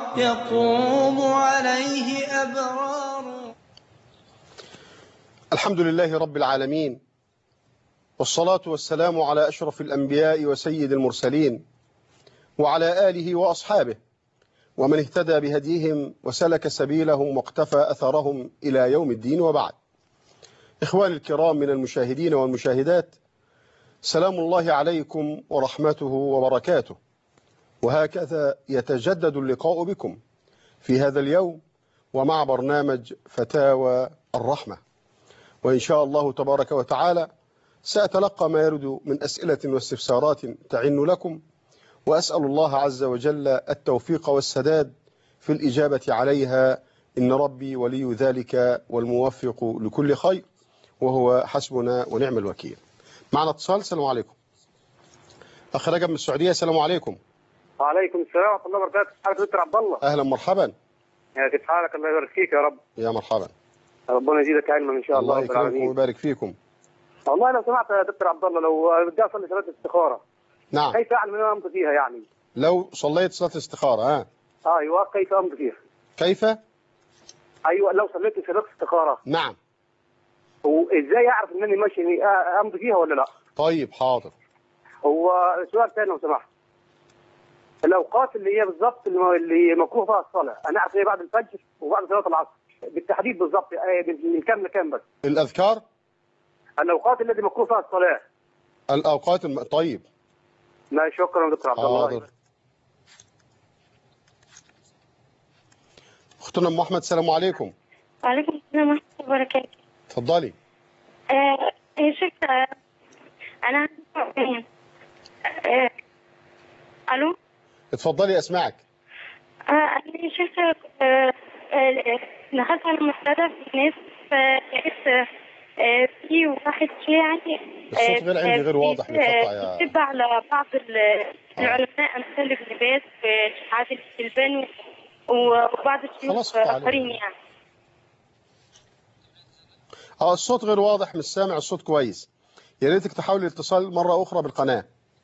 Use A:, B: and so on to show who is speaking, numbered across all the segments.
A: يطوب عليه أبرار.
B: الحمد لله رب العالمين، والصلاة والسلام على أشرف الأنبياء وسيد المرسلين، وعلى آله وأصحابه ومن اهتدى بهديهم وسلك سبيلهم واقتفى أثرهم إلى يوم الدين، وبعد. إخواني الكرام من المشاهدين والمشاهدات، سلام الله عليكم ورحمته وبركاته. وهكذا يتجدد اللقاء بكم في هذا اليوم ومع برنامج فتاوى الرحمة، وإن شاء الله تبارك وتعالى سأتلقى ما يرد من أسئلة واستفسارات تعن لكم، وأسأل الله عز وجل التوفيق والسداد في الإجابة عليها، إن ربي ولي ذلك والموفق لكل خير، وهو حسبنا ونعم الوكيل. معنا اتصال. السلام عليكم. أخ رجب من السعودية. السلام عليكم.
C: وعليكم السلام ورحمة الله وبركاته. حضرتك دكتور عبد الله.
B: أهلا مرحبا.
C: كيف حالك؟ الله يبارك فيك يا رب.
B: يا مرحبا.
C: ربنا يزيدك علما إن شاء الله.
B: الله يكرمكم ويبارك فيكم.
C: والله لو سمعت يا دكتور عبد الله، لو بدي أصلي صلاة الاستخارة،
B: نعم،
C: كيف أعلم أن أمضي فيها يعني؟
B: لو صليت صلاة الاستخارة
C: أيوه، كيف أمضي فيها؟
B: كيف؟
C: أيوه، لو صليت صلاة الاستخارة. نعم. وإزاي أعرف إنني ماشي أمضي فيها ولا لا؟
B: طيب حاضر.
C: هو سؤال ثاني لو سمحت، الأوقات اللي هي بالضبط اللي مكروه فيها الصلاة، أنا أعرف هي بعد الفجر وبعد صلاة العصر بالتحديد بالضبط، من كام لكام بس؟
B: الأذكار؟
C: الأوقات التي مكروه فيها الصلاة.
B: الأوقات طيب.
C: لا شكرا دكتور عبد الله.
B: حاضر. أختنا أم أحمد. السلام عليكم.
D: وعليكم السلام ورحمة الله وبركاته.
B: اتفضلي.
D: يا شيخ، أنا ألو.
B: اتفضلي أسمعك.
D: يا شيخ، دخلت على منتدى في ناس، لقيت في واحد شيعي
B: الصوت غير عندي، غير واضح، بيقطع يا
D: بيتبع على بعض العلماء أمثال ابن باز والشيخ عادل الباني وبعض الشيوخ آخرين يعني.
B: الصوت غير واضح، مش سامع الصوت كويس. يا ريتك تحاولي الاتصال مرة أخرى بالقناة.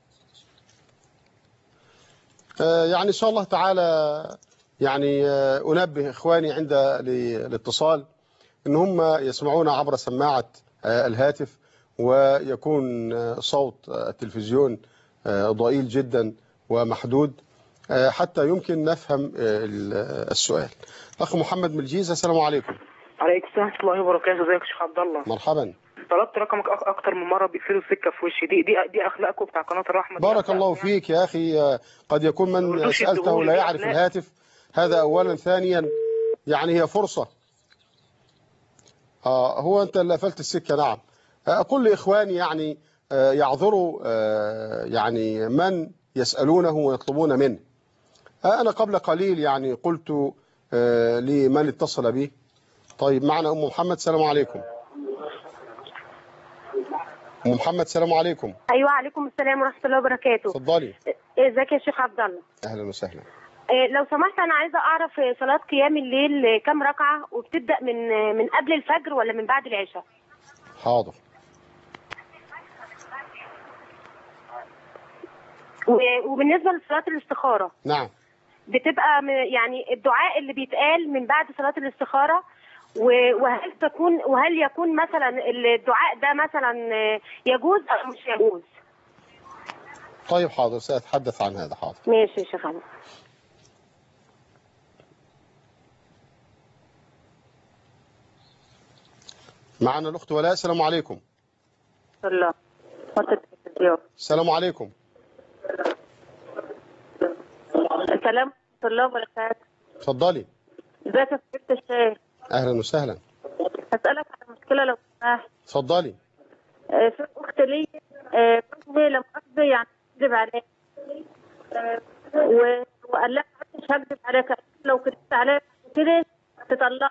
B: يعني إن شاء الله تعالى يعني أنبه إخواني عند الاتصال إن هم يسمعون عبر سماعة الهاتف، ويكون صوت التلفزيون ضئيل جدا ومحدود حتى يمكن نفهم السؤال. أخ محمد من الجيزة. السلام عليكم.
E: عليكم السلام ورحمة الله وبركاته. ازيك يا شيخ عبد الله؟
B: مرحبا.
E: طلبت رقمك اكتر من مره، بيقفلوا السكه في وشي. دي اخلاقكم بتاع قناه الرحمه.
B: بارك الله فيك يا اخي. قد يكون من سالته لا يعرف الهاتف، هذا اولا. ثانيا يعني هي فرصه. هو انت اللي قفلت السكه. نعم. اقول لاخواني يعني يعذروا يعني من يسالونه ويطلبون منه. انا قبل قليل يعني قلت لمن اتصل بي. طيب معنا ام محمد. السلام عليكم. ام محمد. السلام عليكم.
D: ايوه، عليكم السلام ورحمه الله وبركاته.
B: اتفضلي.
D: ازيك يا شيخ عبد الله؟
B: اهلا وسهلا.
D: لو سمحت، انا عايزه اعرف صلاه قيام الليل كام ركعه، وبتبدا من قبل الفجر ولا من بعد العشاء؟
B: حاضر.
D: وبالنسبه لصلاه الاستخاره.
B: نعم.
D: بتبقى يعني الدعاء اللي بيتقال من بعد صلاه الاستخاره، وهل يكون مثلا الدعاء ده مثلا يجوز او مش يجوز؟
B: طيب حاضر، سأتحدث عن هذا. حاضر.
D: ماشي يا شيخ.
B: معنا الأخت ولاء. السلام عليكم. السلام عليكم.
D: السلام ورحمة الله وبركاته.
B: اتفضلي.
D: ازيك يا فضيلة الشيخ؟
B: أهلا وسهلا.
D: هسألك على مشكلة لو سمحت.
B: اتفضلي.
D: في أخت لي جوزي لما أخذ يعني كذب عليها، وقال لها مش هكذب عليك، لو كذبت عليك كده تطلق.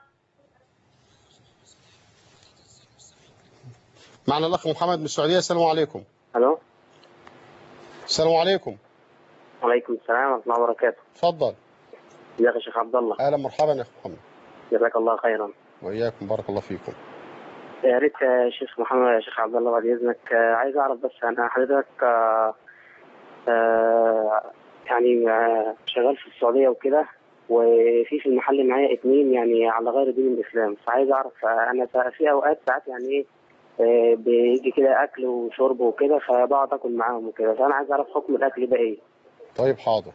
B: معنا الأخ محمد من السعودية. السلام عليكم.
C: الو.
B: السلام عليكم.
C: وعليكم السلام ورحمة الله وبركاته.
B: اتفضل.
C: ازيك يا شيخ عبد الله؟
B: اهلا مرحبا يا اخ محمد.
C: جزاك الله خيرا.
B: واياكم، بارك الله فيكم.
C: يا ريت يا شيخ محمد، يا شيخ عبد الله بعد اذنك، عايز اعرف بس انا حضرتك يعني شغال في السعوديه وكده، وفي المحل معايا 2 يعني على غير دين الاسلام، فعايز اعرف انا في اوقات ساعات يعني ايه بيجي كده اكل وشرب وكده، فبقعد اكل معاهم وكده، فانا عايز اعرف حكم الاكل ده ايه.
B: طيب حاضر.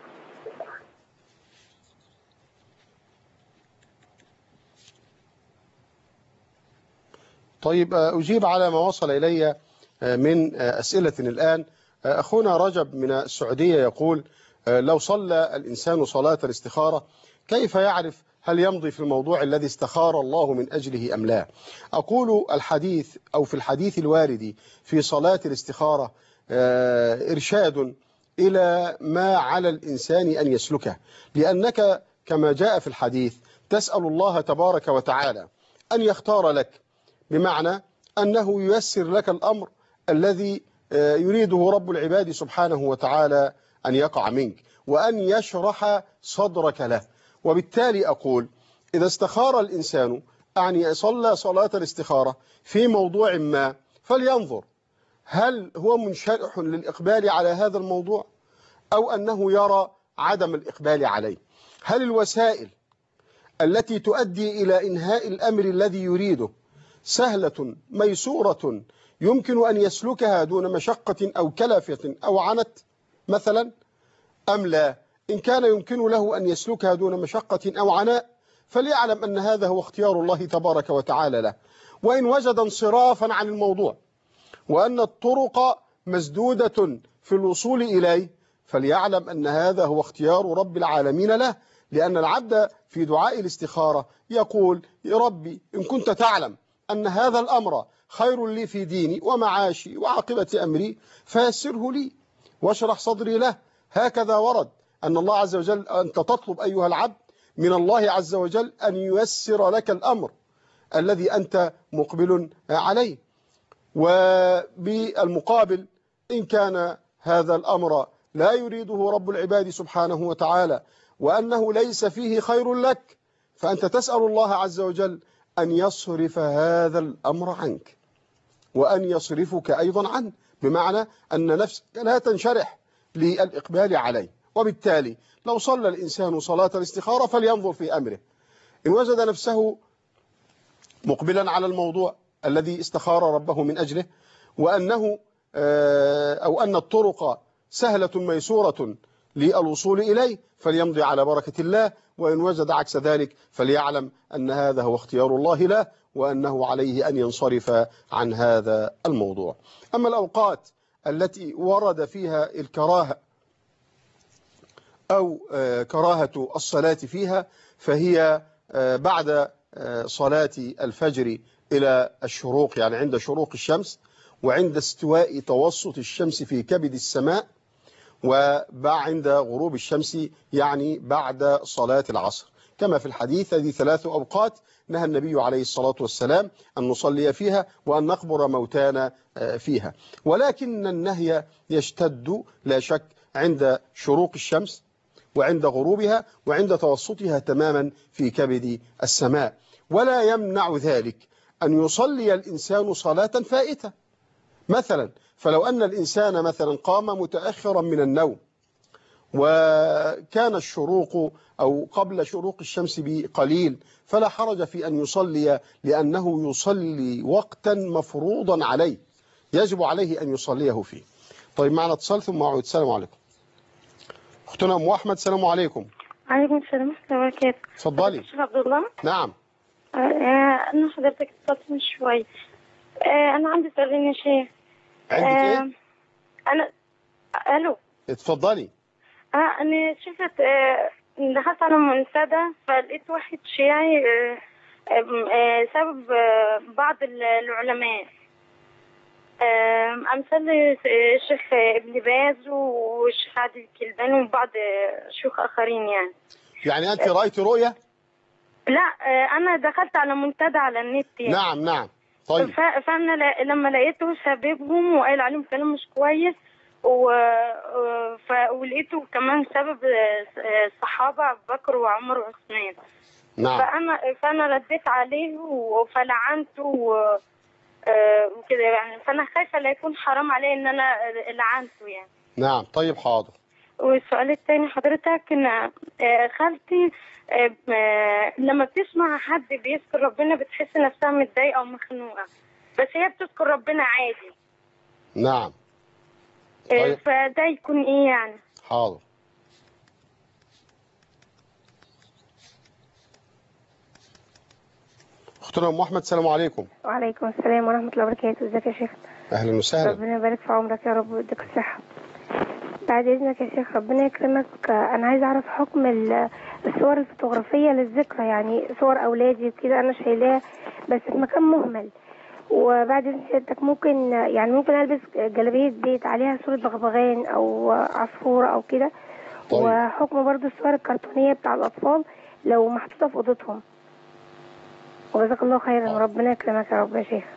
B: طيب أجيب على ما وصل إلي من أسئلة الآن. أخونا رجب من السعودية يقول لو صلى الإنسان صلاة الاستخارة كيف يعرف هل يمضي في الموضوع الذي استخار الله من أجله أم لا؟ أقول الحديث أو في الحديث الوارد في صلاة الاستخارة إرشاد إلى ما على الإنسان أن يسلكه، لأنك كما جاء في الحديث تسأل الله تبارك وتعالى أن يختار لك، بمعنى أنه ييسر لك الأمر الذي يريده رب العباد سبحانه وتعالى أن يقع منك، وأن يشرح صدرك له. وبالتالي أقول إذا استخار الإنسان أعني صلى صلاة الاستخارة في موضوع ما، فلينظر هل هو منشرح للإقبال على هذا الموضوع أو أنه يرى عدم الإقبال عليه. هل الوسائل التي تؤدي إلى إنهاء الأمر الذي يريده سهلة ميسورة يمكن أن يسلكها دون مشقة أو كلفة أو عنت مثلا أم لا؟ إن كان يمكن له أن يسلكها دون مشقة أو عناء فليعلم أن هذا هو اختيار الله تبارك وتعالى له. وإن وجد انصرافا عن الموضوع وأن الطرق مسدودة في الوصول إليه فليعلم أن هذا هو اختيار رب العالمين له، لأن العبد في دعاء الاستخارة يقول يا ربي إن كنت تعلم أن هذا الأمر خير لي في ديني ومعاشي وعاقبة أمري فيسره لي واشرح صدري له. هكذا ورد أن الله عز وجل أنت تطلب أيها العبد من الله عز وجل أن ييسر لك الأمر الذي أنت مقبل عليه. وبالمقابل إن كان هذا الأمر لا يريده رب العباد سبحانه وتعالى وأنه ليس فيه خير لك فأنت تسأل الله عز وجل أن يصرف هذا الأمر عنك وأن يصرفك أيضا عنه، بمعنى أن نفسك لا تنشرح للإقبال عليه. وبالتالي لو صلى الإنسان صلاة الاستخارة فلينظر في أمره، إن وجد نفسه مقبلا على الموضوع الذي استخار ربه من أجله وأنه أو أن الطرق سهلة ميسورة للوصول إليه فليمضي على بركة الله، وإن وجد عكس ذلك فليعلم أن هذا هو اختيار الله له وأنه عليه أن ينصرف عن هذا الموضوع. أما الأوقات التي ورد فيها الكراهة أو كراهة الصلاة فيها فهي بعد صلاة الفجر إلى الشروق، يعني عند شروق الشمس وعند استواء توسط الشمس في كبد السماء، وعند غروب الشمس يعني بعد صلاة العصر، كما في الحديث هذه 3 أوقات نهى النبي عليه الصلاة والسلام أن نصلي فيها وأن نقبر موتانا فيها. ولكن النهي يشتد لا شك عند شروق الشمس وعند غروبها وعند توسطها تماما في كبد السماء، ولا يمنع ذلك أن يصلي الإنسان صلاة فائتة مثلا. فلو أن الإنسان مثلا قام متأخرا من النوم وكان الشروق أو قبل شروق الشمس بقليل فلا حرج في أن يصلي، لأنه يصلي وقتا مفروضا عليه يجب عليه أن يصليه فيه. طيب معنا اتصال ثم أعود. السلام عليكم. أختنا أم أحمد. السلام عليكم.
D: عليكم السلام ورحمة الله وبركاته.
B: اتفضلي.
D: الشيخ عبد الله.
B: نعم.
D: أنا حضرتك اتصلت من شوي. أنا عندي سؤالين يا شيخ.
B: عندك إيه؟
D: أنا ألو.
B: اتفضلي.
D: أنا شفت دخلت على منتدى فلقيت واحد شيعي سبب بعض العلماء أمثال الشيخ ابن باز والشيخ عادل الكلباني وبعض شيوخ آخرين
B: يعني أنت رأيت رؤية؟
D: لا أنا دخلت على منتدى على النت يعني.
B: نعم نعم. طيب.
D: فأنا لما لقيته سببهم وقال عليهم كلام مش كويس ولقيته كمان سبب الصحابة أبو بكر وعمر وعثمان.
B: نعم.
D: فأنا رديت عليه فلعنته وكده يعني، فأنا خايفة لا يكون حرام عليه إن أنا لعنته يعني.
B: نعم. طيب حاضر.
D: والسؤال الثاني حضرتك ان خالتي لما بتسمع حد بيذكر ربنا بتحس نفسها متضايقه ومخنوقه، بس هي بتذكر ربنا عادي.
B: نعم. طيب.
D: فده يكون ايه يعني؟
B: حاضر. اختنا ام احمد، السلام عليكم.
F: وعليكم السلام ورحمه الله وبركاته. ازيك يا شيخ؟
B: اهلا وسهلا.
F: ربنا يبارك في عمرك يا رب ويديك الصحه. بعد اذنك يا شيخ ربنا يكرمك، انا عايزه اعرف حكم الصور الفوتوغرافيه للذكرى، يعني صور اولادي وكده انا شايلاها بس في مكان مهمل، وبعد اذنك ممكن البس جلابيه بيت عليها صوره بغبغان او عصفوره او كده.
B: طيب.
F: وحكم برضو الصور الكرتونيه بتاع الاطفال لو محطوطه في اوضتهم. وجزاك الله خيرا وربنا يكرمك يا رب يا شيخ.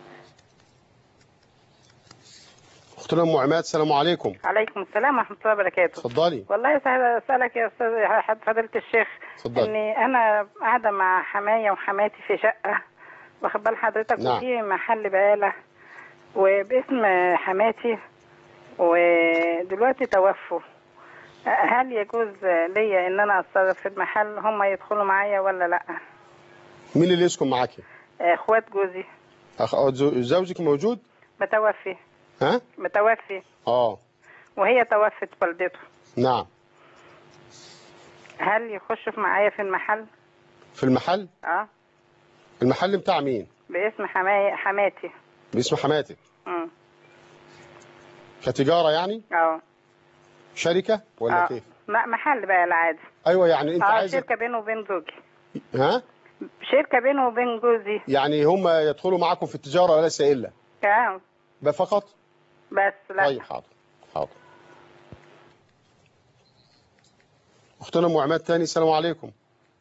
B: اختنا ام عماد، السلام عليكم.
G: عليكم السلام ورحمه الله وبركاته.
B: اتفضلي.
G: والله اسالك يا استاذ فضيله الشيخ.
B: اتفضلي.
G: اني انا قاعده مع حمايه وحماتي في شقه، واخد بال حضرتك.
B: نعم.
G: وفي محل بقاله وباسم حماتي، ودلوقتي توفوا. هل يجوز ليا ان انا اتصرف في المحل، هم يدخلوا معايا ولا لا؟
B: مين اللي يسكن معاكي؟
G: اخوات جوزي.
B: زوجك موجود؟
G: متوفي.
B: ها؟
G: متوفي. وهي توفت والدته.
B: نعم.
G: هل يخشوا معايا في المحل؟
B: في المحل؟ المحل بتاع مين؟
G: باسم حماتي.
B: باسم حماتك؟ كتجارة يعني؟ شركة ولا كيف؟
G: محل بقى العادي.
B: ايوه، يعني انت عايز
G: شركة بينه وبين زوجي.
B: ها؟
G: شركة بينه وبين جوزي.
B: يعني هم يدخلوا معاكم في التجارة وليس إلا؟ فقط؟
G: بس لا.
B: طيب حاضر. اختنا ام عماد تاني، السلام عليكم.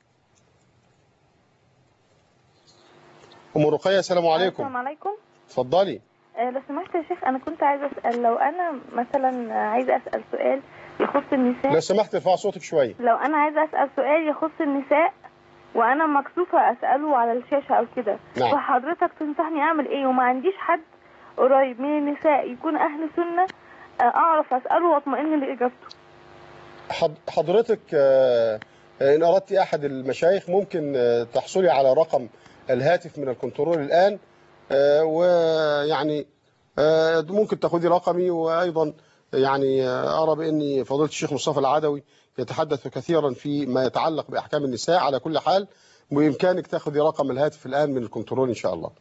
B: ام رقية، السلام عليكم.
H: السلام عليكم.
B: اتفضلي.
H: لو سمحت يا شيخ، انا كنت عايزه اسال، لو انا مثلا عايزه اسال سؤال يخص النساء.
B: لو سمحت ارفع صوتك شويه.
H: لو انا عايزه اسال سؤال يخص النساء وانا مكسوفه اساله على الشاشه او كده،
B: نعم.
H: فحضرتك تنصحني اعمل ايه؟ وما عنديش حد قريب من النساء يكون اهل سنه اعرف اساله واطمئن لاجابته.
B: حضرتك ان اردت احد المشايخ ممكن تحصلي على رقم الهاتف من الكنترول الان، ويعني ممكن تاخذي رقمي. وايضا يعني ارى بان فضيله الشيخ مصطفى العدوي يتحدث كثيرا فيما يتعلق باحكام النساء. على كل حال بامكانك تاخذي رقم الهاتف الان من الكنترول ان شاء الله.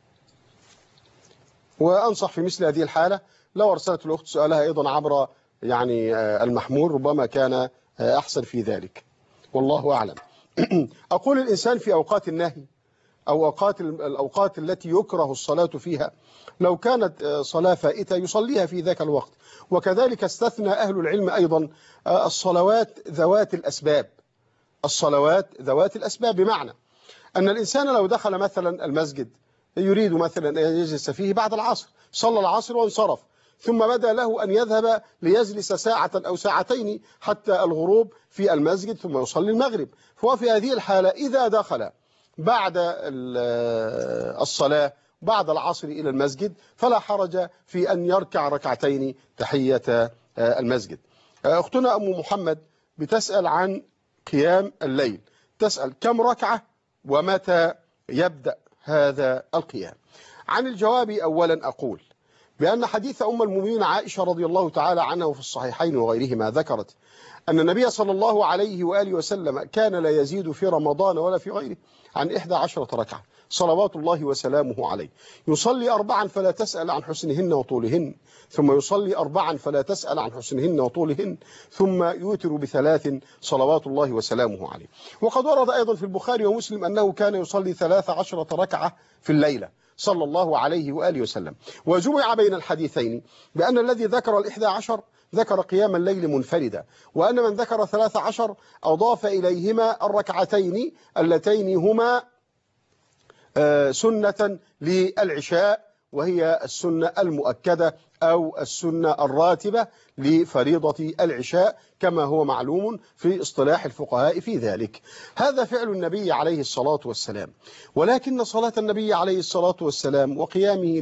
B: وانصح في مثل هذه الحاله لو ارسلت الاخت سؤالها ايضا عبر يعني المحمول ربما كان احسن في ذلك، والله اعلم. اقول الانسان في اوقات النهي أو الأوقات التي يكره الصلاة فيها لو كانت صلاة فائتة يصليها في ذاك الوقت. وكذلك استثنى أهل العلم أيضا الصلوات ذوات الأسباب. الصلوات ذوات الأسباب بمعنى أن الإنسان لو دخل مثلا المسجد يريد مثلا أن يجلس فيه بعد العصر، صلى العصر وانصرف، ثم بدا له أن يذهب ليجلس ساعة أو ساعتين حتى الغروب في المسجد ثم يصلي المغرب. فهو في هذه الحالة إذا دخل بعد الصلاة بعد العصر إلى المسجد فلا حرج في أن يركع ركعتين تحية المسجد. أختنا أم محمد بتسأل عن قيام الليل، تسأل كم ركعة ومتى يبدأ هذا القيام. عن الجواب أولا أقول بأن حديث أم المؤمنين عائشة رضي الله تعالى عنها وفي الصحيحين وغيرهما ذكرت أن النبي صلى الله عليه وآله وسلم كان لا يزيد في رمضان ولا في غيره عن 11 ركعة صلوات الله وسلامه عليه، يصلي 4 فلا تسأل عن حسنهن وطولهن، ثم يصلي 4 فلا تسأل عن حسنهن وطولهن، ثم يوتر ب3 صلوات الله وسلامه عليه. وقد ورد أيضا في البخاري ومسلم أنه كان يصلي 13 ركعة في الليلة صلى الله عليه وآله وسلم. وجمع بين الحديثين بأن الذي ذكر 11 ذكر قيام الليل منفردا، وأن من ذكر 13 أضاف إليهما الركعتين اللتين هما سنة للعشاء، وهي السنة المؤكدة أو السنة الراتبة لفريضة العشاء كما هو معلوم في اصطلاح الفقهاء في ذلك. هذا فعل النبي عليه الصلاة والسلام. ولكن صلاة النبي عليه الصلاة والسلام وقيامه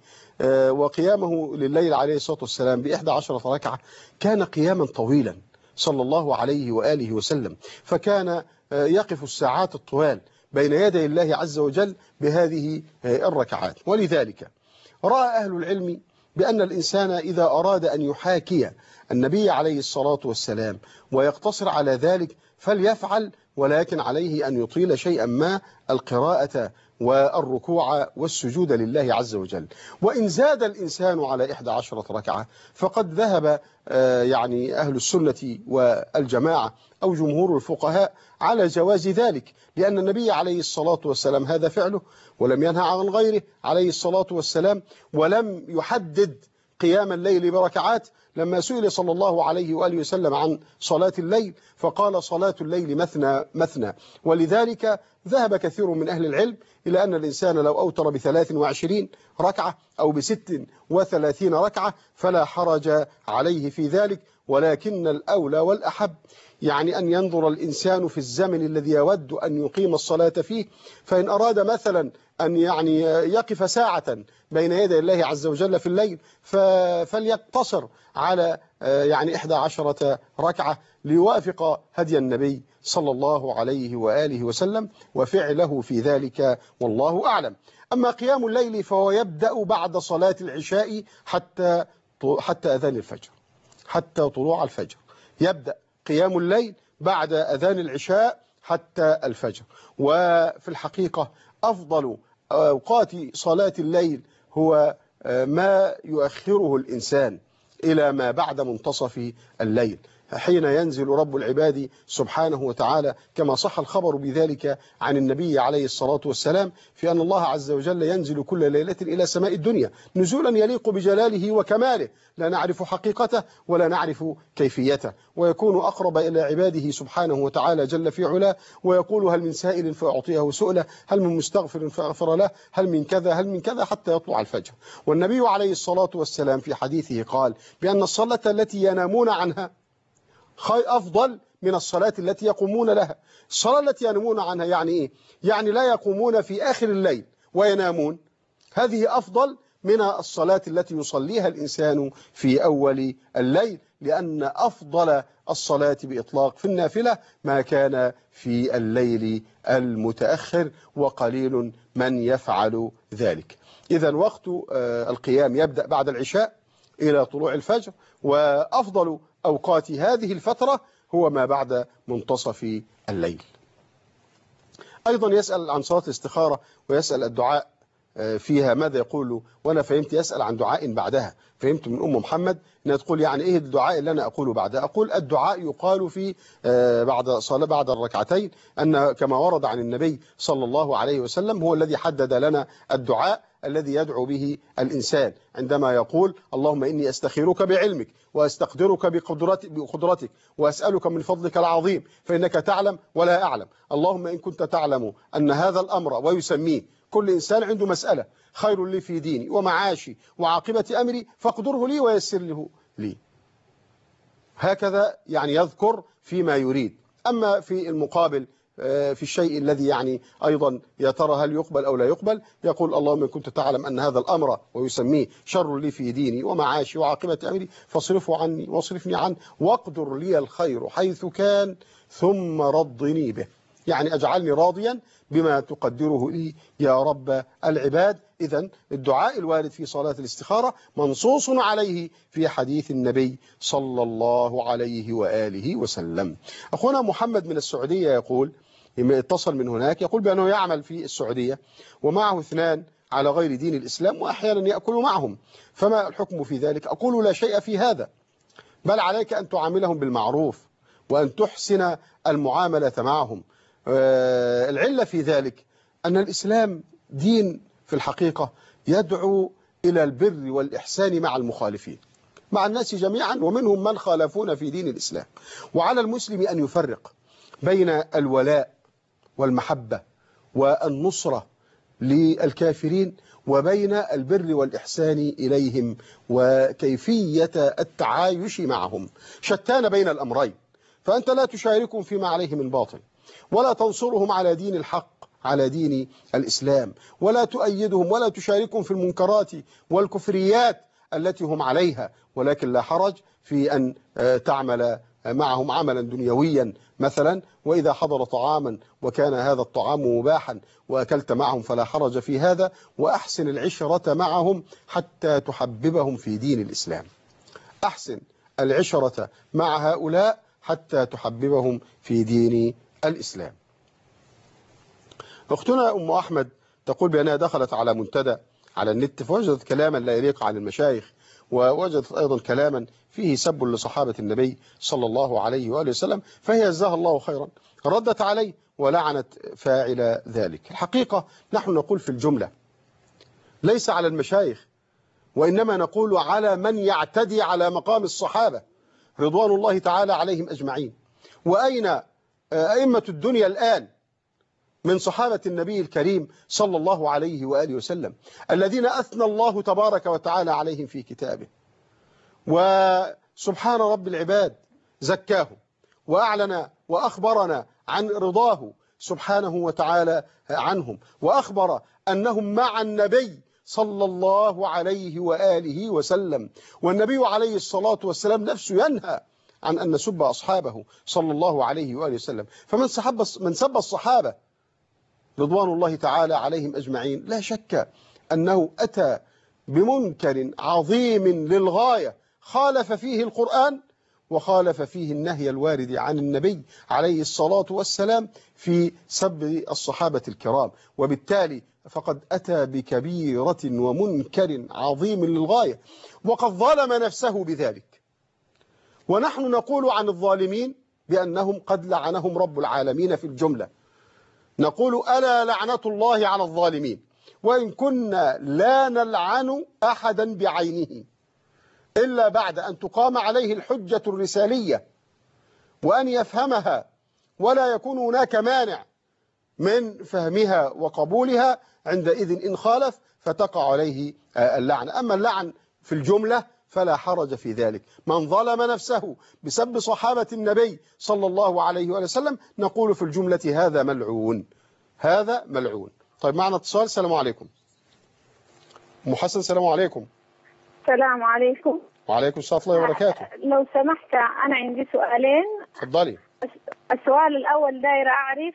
B: لليل عليه الصلاة والسلام ب11 ركعة كان قياما طويلا، صلى الله عليه وآله وسلم، فكان يقف الساعات الطوال بين يدي الله عز وجل بهذه الركعات. ولذلك رأى أهل العلم بأن الإنسان إذا أراد أن يحاكي النبي عليه الصلاة والسلام ويقتصر على ذلك فليفعل، ولكن عليه أن يطيل شيئا ما القراءة والركوع والسجود لله عز وجل. وإن زاد الإنسان على 11 ركعة فقد ذهب يعني أهل السنة والجماعة أو جمهور الفقهاء على جواز ذلك، لأن النبي عليه الصلاة والسلام هذا فعله ولم ينهى عن غيره عليه الصلاة والسلام، ولم يحدد قيام الليل بركعات. لما سئل صلى الله عليه وآله وسلم عن صلاة الليل فقال صلاة الليل مثنى مثنى. ولذلك ذهب كثير من أهل العلم إلى أن الإنسان لو أوتر ب23 ركعة أو ب36 ركعة فلا حرج عليه في ذلك، ولكن الأولى والأحب يعني أن ينظر الإنسان في الزمن الذي يود أن يقيم الصلاة فيه. فإن أراد مثلا أن يعني يقف ساعة بين يدي الله عز وجل في الليل فليقتصر على يعني 11 ركعة ليوافق هدي النبي صلى الله عليه وآله وسلم وفعله في ذلك، والله أعلم. أما قيام الليل فهو يبدأ بعد صلاة العشاء حتى أذان الفجر، حتى طلوع الفجر يبدأ قيام الليل بعد أذان العشاء حتى الفجر. وفي الحقيقة أفضل أوقات صلاة الليل هو ما يؤخره الإنسان إلى ما بعد منتصف الليل، حين ينزل رب العباد سبحانه وتعالى كما صح الخبر بذلك عن النبي عليه الصلاة والسلام في أن الله عز وجل ينزل كل ليلة إلى سماء الدنيا نزولا يليق بجلاله وكماله، لا نعرف حقيقته ولا نعرف كيفيته، ويكون أقرب إلى عباده سبحانه وتعالى جل في علاه، ويقول هل من سائل فأعطيه سؤله، هل من مستغفر فأغفر له، هل من كذا هل من كذا، حتى يطلع الفجر. والنبي عليه الصلاة والسلام في حديثه قال بأن الصلاة التي ينامون عنها أفضل من الصلاة التي يقومون لها. الصلاة التي ينامون عنها يعني إيه؟ يعني لا يقومون في آخر الليل وينامون، هذه أفضل من الصلاة التي يصليها الإنسان في أول الليل، لأن أفضل الصلاة بإطلاق في النافلة ما كان في الليل المتأخر، وقليل من يفعل ذلك. إذن وقت القيام يبدأ بعد العشاء إلى طلوع الفجر، وأفضل أوقات هذه الفترة هو ما بعد منتصف الليل. أيضا يسأل عن صلاة الاستخارة ويسأل الدعاء فيها ماذا يقول، وأنا فهمت يسأل عن دعاء بعدها، فهمت من أم محمد أنها تقول يعني إيه الدعاء اللي أنا أقوله بعدها. أقول الدعاء يقال في بعد صلاة بعد الركعتين، أن كما ورد عن النبي صلى الله عليه وسلم هو الذي حدد لنا الدعاء الذي يدعو به الإنسان عندما يقول اللهم إني أستخيرك بعلمك وأستقدرك بقدرتك وأسألك من فضلك العظيم فإنك تعلم ولا أعلم، اللهم إن كنت تعلم أن هذا الأمر، ويسميه كل إنسان عنده مسألة خير لي في ديني ومعاشي وعاقبة أمري فاقدره لي ويسر له لي. هكذا يعني يذكر فيما يريد. أما في المقابل في الشيء الذي يعني أيضا يا ترى هل يقبل أو لا يقبل، يقول اللهم إن كنت تعلم أن هذا الأمر، ويسميه شر لي في ديني ومعاشي وعاقبة أمري فاصرفه عني واصرفني عنه واقدر لي الخير حيث كان ثم رضني به، يعني أجعلني راضيا بما تقدره لي يا رب العباد. إذن الدعاء الوارد في صلاة الاستخارة منصوص عليه في حديث النبي صلى الله عليه وآله وسلم. أخونا محمد من السعودية يقول، اتصل من هناك، يقول بأنه يعمل في السعودية ومعه 2 على غير دين الإسلام وأحيانا يأكل معهم، فما الحكم في ذلك؟ أقول لا شيء في هذا، بل عليك أن تعاملهم بالمعروف وأن تحسن المعاملة معهم. العلة في ذلك أن الإسلام دين في الحقيقة يدعو إلى البر والإحسان مع المخالفين، مع الناس جميعا، ومنهم من خالفون في دين الإسلام. وعلى المسلم أن يفرق بين الولاء والمحبة والنصرة للكافرين وبين البر والإحسان إليهم وكيفية التعايش معهم، شتان بين الأمرين. فأنت لا تشاركهم فيما عليه من باطل، ولا تنصرهم على دين الحق، على دين الإسلام، ولا تؤيدهم ولا تشاركهم في المنكرات والكفريات التي هم عليها، ولكن لا حرج في أن تعمل معهم عملا دنيويا مثلا، وإذا حضر طعاما وكان هذا الطعام مباحا وأكلت معهم فلا حرج في هذا، وأحسن العشرة معهم حتى تحببهم في دين الإسلام. أحسن العشرة مع هؤلاء حتى تحببهم في دين الإسلام. أختنا أم أحمد تقول بأنها دخلت على منتدى على النت فوجدت كلاما لا يليق عن المشايخ، ووجدت أيضا كلاما فيه سب لصحابة النبي صلى الله عليه وآله وسلم، فهي جزاها الله خيرا ردت عليه ولعنت فاعل ذلك. الحقيقة نحن نقول في الجملة ليس على المشايخ، وإنما نقول على من يعتدي على مقام الصحابة رضوان الله تعالى عليهم أجمعين. وأين أئمة الدنيا الآن من صحابة النبي الكريم صلى الله عليه وآله وسلم الذين أثنى الله تبارك وتعالى عليهم في كتابه، وسبحان رب العباد زكاهم وأعلن وأخبرنا عن رضاه سبحانه وتعالى عنهم، وأخبر أنهم مع النبي صلى الله عليه وآله وسلم، والنبي عليه الصلاة والسلام نفسه ينهى عن أن نسب أصحابه صلى الله عليه وآله وسلم. فمن سب الصحابة رضوان الله تعالى عليهم أجمعين لا شك أنه أتى بمنكر عظيم للغاية، خالف فيه القرآن وخالف فيه النهي الوارد عن النبي عليه الصلاة والسلام في سب الصحابة الكرام، وبالتالي فقد أتى بكبيرة ومنكر عظيم للغاية، وقد ظلم نفسه بذلك. ونحن نقول عن الظالمين بأنهم قد لعنهم رب العالمين في الجملة، نقول ألا لعنة الله على الظالمين، وإن كنا لا نلعن أحدا بعينه إلا بعد أن تقام عليه الحجة الرسالية وأن يفهمها ولا يكون هناك مانع من فهمها وقبولها، عندئذ إن خالف فتقع عليه اللعنة. أما اللعن في الجملة فلا حرج في ذلك. من ظلم نفسه بسب صحابة النبي صلى الله عليه وسلم نقول في الجملة هذا ملعون، هذا ملعون. طيب معنا اتصال. السلام عليكم. أم حسن السلام عليكم.
I: السلام عليكم.
B: وعليكم السلام ورحمة الله وبركاته.
I: لو سمحت أنا عندي سؤالين.
B: تفضلي.
I: السؤال الأول داير أعرف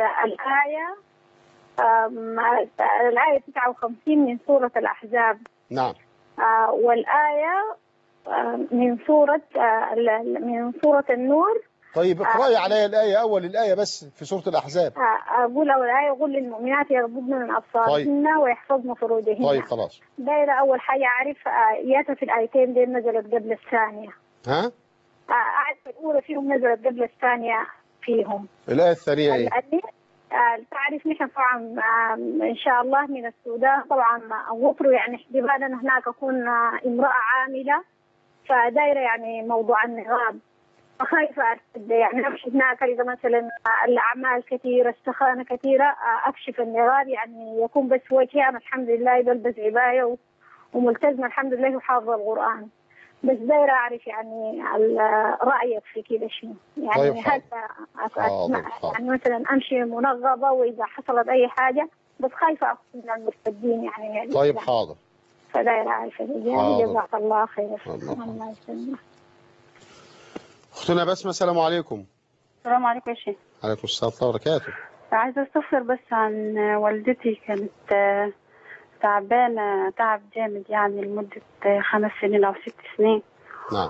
I: الآية 59 من سورة الأحزاب.
B: نعم.
I: والآية من سورة النور.
B: طيب اقرأي علي الآية، أول الآية بس في سورة الأحزاب.
I: أقول أول آية يقول للمؤمنات يغضضن من أبصارهن ويحفظن فروجهن.
B: طيب خلاص.
I: دايرة أول حاجة أعرف آياتها في الآيتين دي نزلت قبل الثانية.
B: ها؟
I: الآية الأولى فيهم نزلت قبل الثانية فيهم.
B: الآية الثانية إيه؟
I: تعرف نحن طبعا إن شاء الله من السودان طبعا غفروا يعني احتمالا هناك أكون امرأة عاملة، فدايرة يعني موضوع النغاب، خايفة يعني أكشف هناك إذا مثلا الأعمال كثيرة استخانة كثيرة أكشف النغاب، يعني يكون بس وجهي أنا الحمد لله بلبس عباية وملتزمة الحمد لله وحافظة القرآن، بس دايرة أعرف يعني رأيك في كده شنو يعني.
B: طيب
I: هذا يعني مثلا أمشي منغبة وإذا حصلت أي حاجة بس خايفة أخذ من المرتدين يعني.
B: طيب حاضر.
I: فدايرة أعرف الإجابة. جزاك الله خير.
B: الله يسلمك. أختنا بسمة السلام عليكم.
J: السلام عليكم يا شيخ.
B: عليكم السلام ورحمة الله وبركاته.
J: عايزة أستفسر بس عن والدتي، كانت تعبانة تعب جامد يعني لمدة 5 سنين أو 6 سنين.
B: نعم.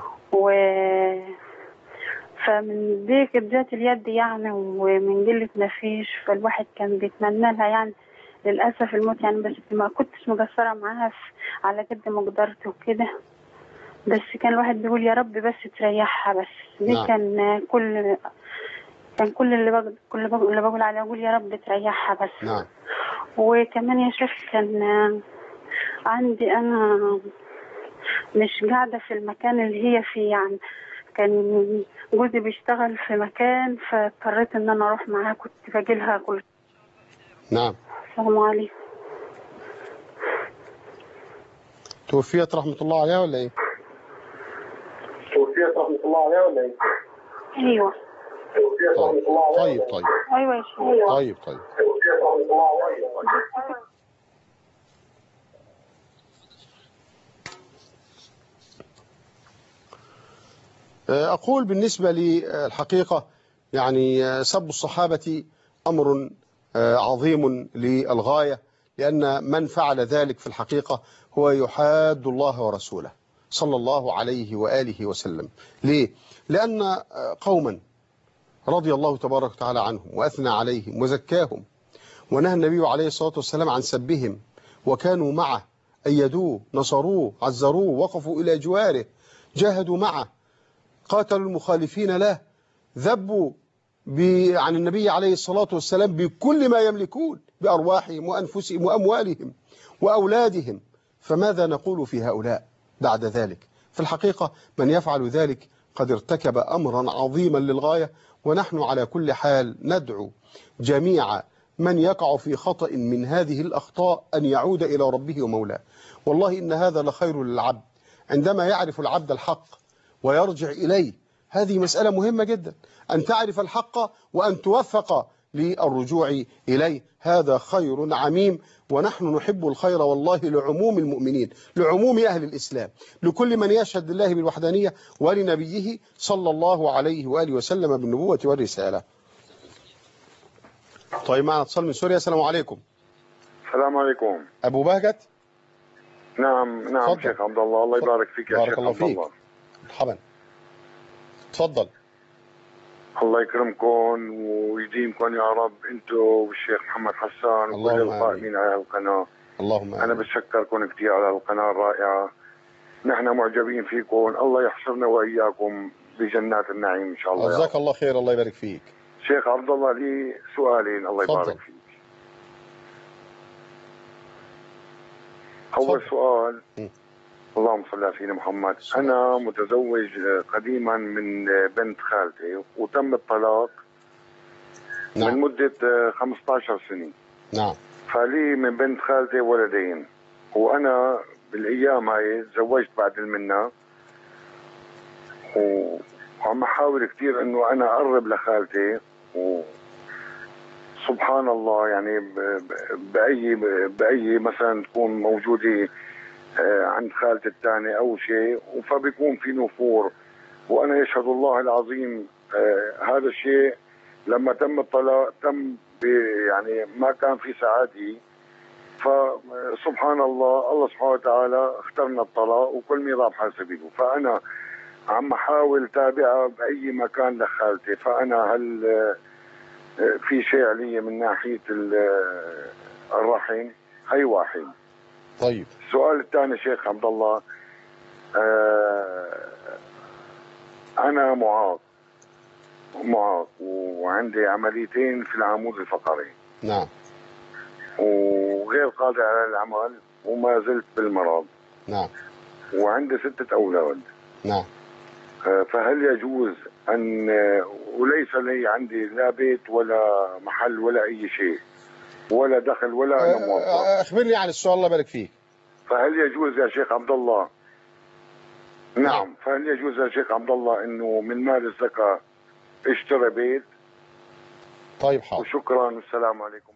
J: فمن ضيق ذات اليد يعني ومن قلة نفيش، فالواحد كان بيتمنى لها يعني للأسف الموت يعني، بس ما كنتش مقصرة معاها على قد ما قدرت وكده، بس كان الواحد بيقول يا رب بس تريحها بس. دي
B: نعم.
J: كان كل اللي بقول عليه أقول يا رب تريحها بس.
B: نعم.
J: وكمان يا شيخ كان عندي أنا مش قاعدة في المكان اللي هي فيه يعني، كان جوزي بيشتغل في مكان فاضطريت إن أنا أروح معاه، كنت باجيلها كل.
B: نعم.
J: السلام عليكم.
B: توفيت رحمة الله عليها ولا إيه؟
J: توفيت رحمة الله عليها ولا إيه؟ أيوه.
B: طيب.
J: أيوه يا شيخ.
B: طيب. أقول بالنسبة للحقيقة يعني سب الصحابة أمر عظيم للغاية، لأن من فعل ذلك في الحقيقة هو يحاد الله ورسوله صلى الله عليه وآله وسلم. ليه؟ لأن قوما رضي الله تبارك وتعالى عنهم وأثنى عليهم وزكاهم، ونهى النبي عليه الصلاة والسلام عن سبهم، وكانوا معه، أيدوه، نصروه، عزروه، وقفوا إلى جواره، جاهدوا معه، قاتلوا المخالفين له، ذبوا عن النبي عليه الصلاة والسلام بكل ما يملكون، بأرواحهم وأنفسهم وأموالهم وأولادهم. فماذا نقول في هؤلاء بعد ذلك؟ في الحقيقة من يفعل ذلك قد ارتكب أمرا عظيما للغاية. ونحن على كل حال ندعو جميع من يقع في خطأ من هذه الأخطاء أن يعود إلى ربه ومولاه. والله إن هذا لخير للعبد عندما يعرف العبد الحق ويرجع إليه. هذه مسألة مهمة جدا، أن تعرف الحق وأن توفق للرجوع إليه، هذا خير عميم. ونحن نحب الخير والله لعموم المؤمنين، لعموم أهل الإسلام، لكل من يشهد لله بالوحدانية ولنبيه صلى الله عليه وآله وسلم بالنبوة والرسالة. طيب معنا اتصال من سوريا. السلام عليكم.
K: السلام عليكم.
B: أبو بهجت.
K: نعم
B: فضل.
K: شيخ عبد الله، الله يبارك فيك يا شيخ عبد الله.
B: مرحبا، تفضل.
K: الله يكرمكم ويديمكم يا رب انتم والشيخ محمد حسان وكل القائمين على القناه.
B: اللهم
K: انا بتشكركم كثير على القناه الرائعه، نحن معجبين فيكم، الله يحشرنا واياكم بجنات النعيم ان شاء الله.
B: جزاك الله خير، الله يبارك فيك.
K: شيخ عبد الله لي سؤالين الله يبارك فيك. اول سؤال، اللهم صل على سيدنا محمد. أنا متزوج قديما من بنت خالتي وتم الطلاق من مدة 15 سنة.
B: نعم.
K: فلي من بنت خالتي ولدين، وأنا بالأيام هاي تزوجت بعد المنة، وعم أحاول كثير إنه أنا أقرب لخالتي، وسبحان الله يعني بأي مثلا تكون موجودة عند خالتي الثاني أو شيء، فبيكون في نفور، وأنا يشهد الله العظيم هذا الشيء لما تم الطلاق تم يعني ما كان في سعادة، فسبحان الله الله سبحانه وتعالى اخترنا الطلاق وكل ميضاب حاسبينه. فأنا عم أحاول تابعها بأي مكان لخالتي، فأنا هل في شيء علي من ناحية الرحم؟ هي واحد.
B: طيب.
K: السؤال الثاني شيخ عبد الله، أنا معاق وعندي عمليتين في العمود الفقري.
B: نعم.
K: وغير قادر على العمل وما زلت بالمرض.
B: نعم.
K: وعندي 6 أولاد.
B: نعم.
K: فهل يجوز أن وليس لي عندي لا بيت ولا محل ولا أي شيء ولا دخل ولا أنا موظف؟
B: أخبرني عن السؤال الله يبارك فيك.
K: فهل يجوز يا شيخ عبد الله؟ نعم. فهل يجوز يا شيخ عبد الله انه من مال الزكاة اشتري بيت؟
B: طيب حاضر.
K: وشكرا والسلام عليكم.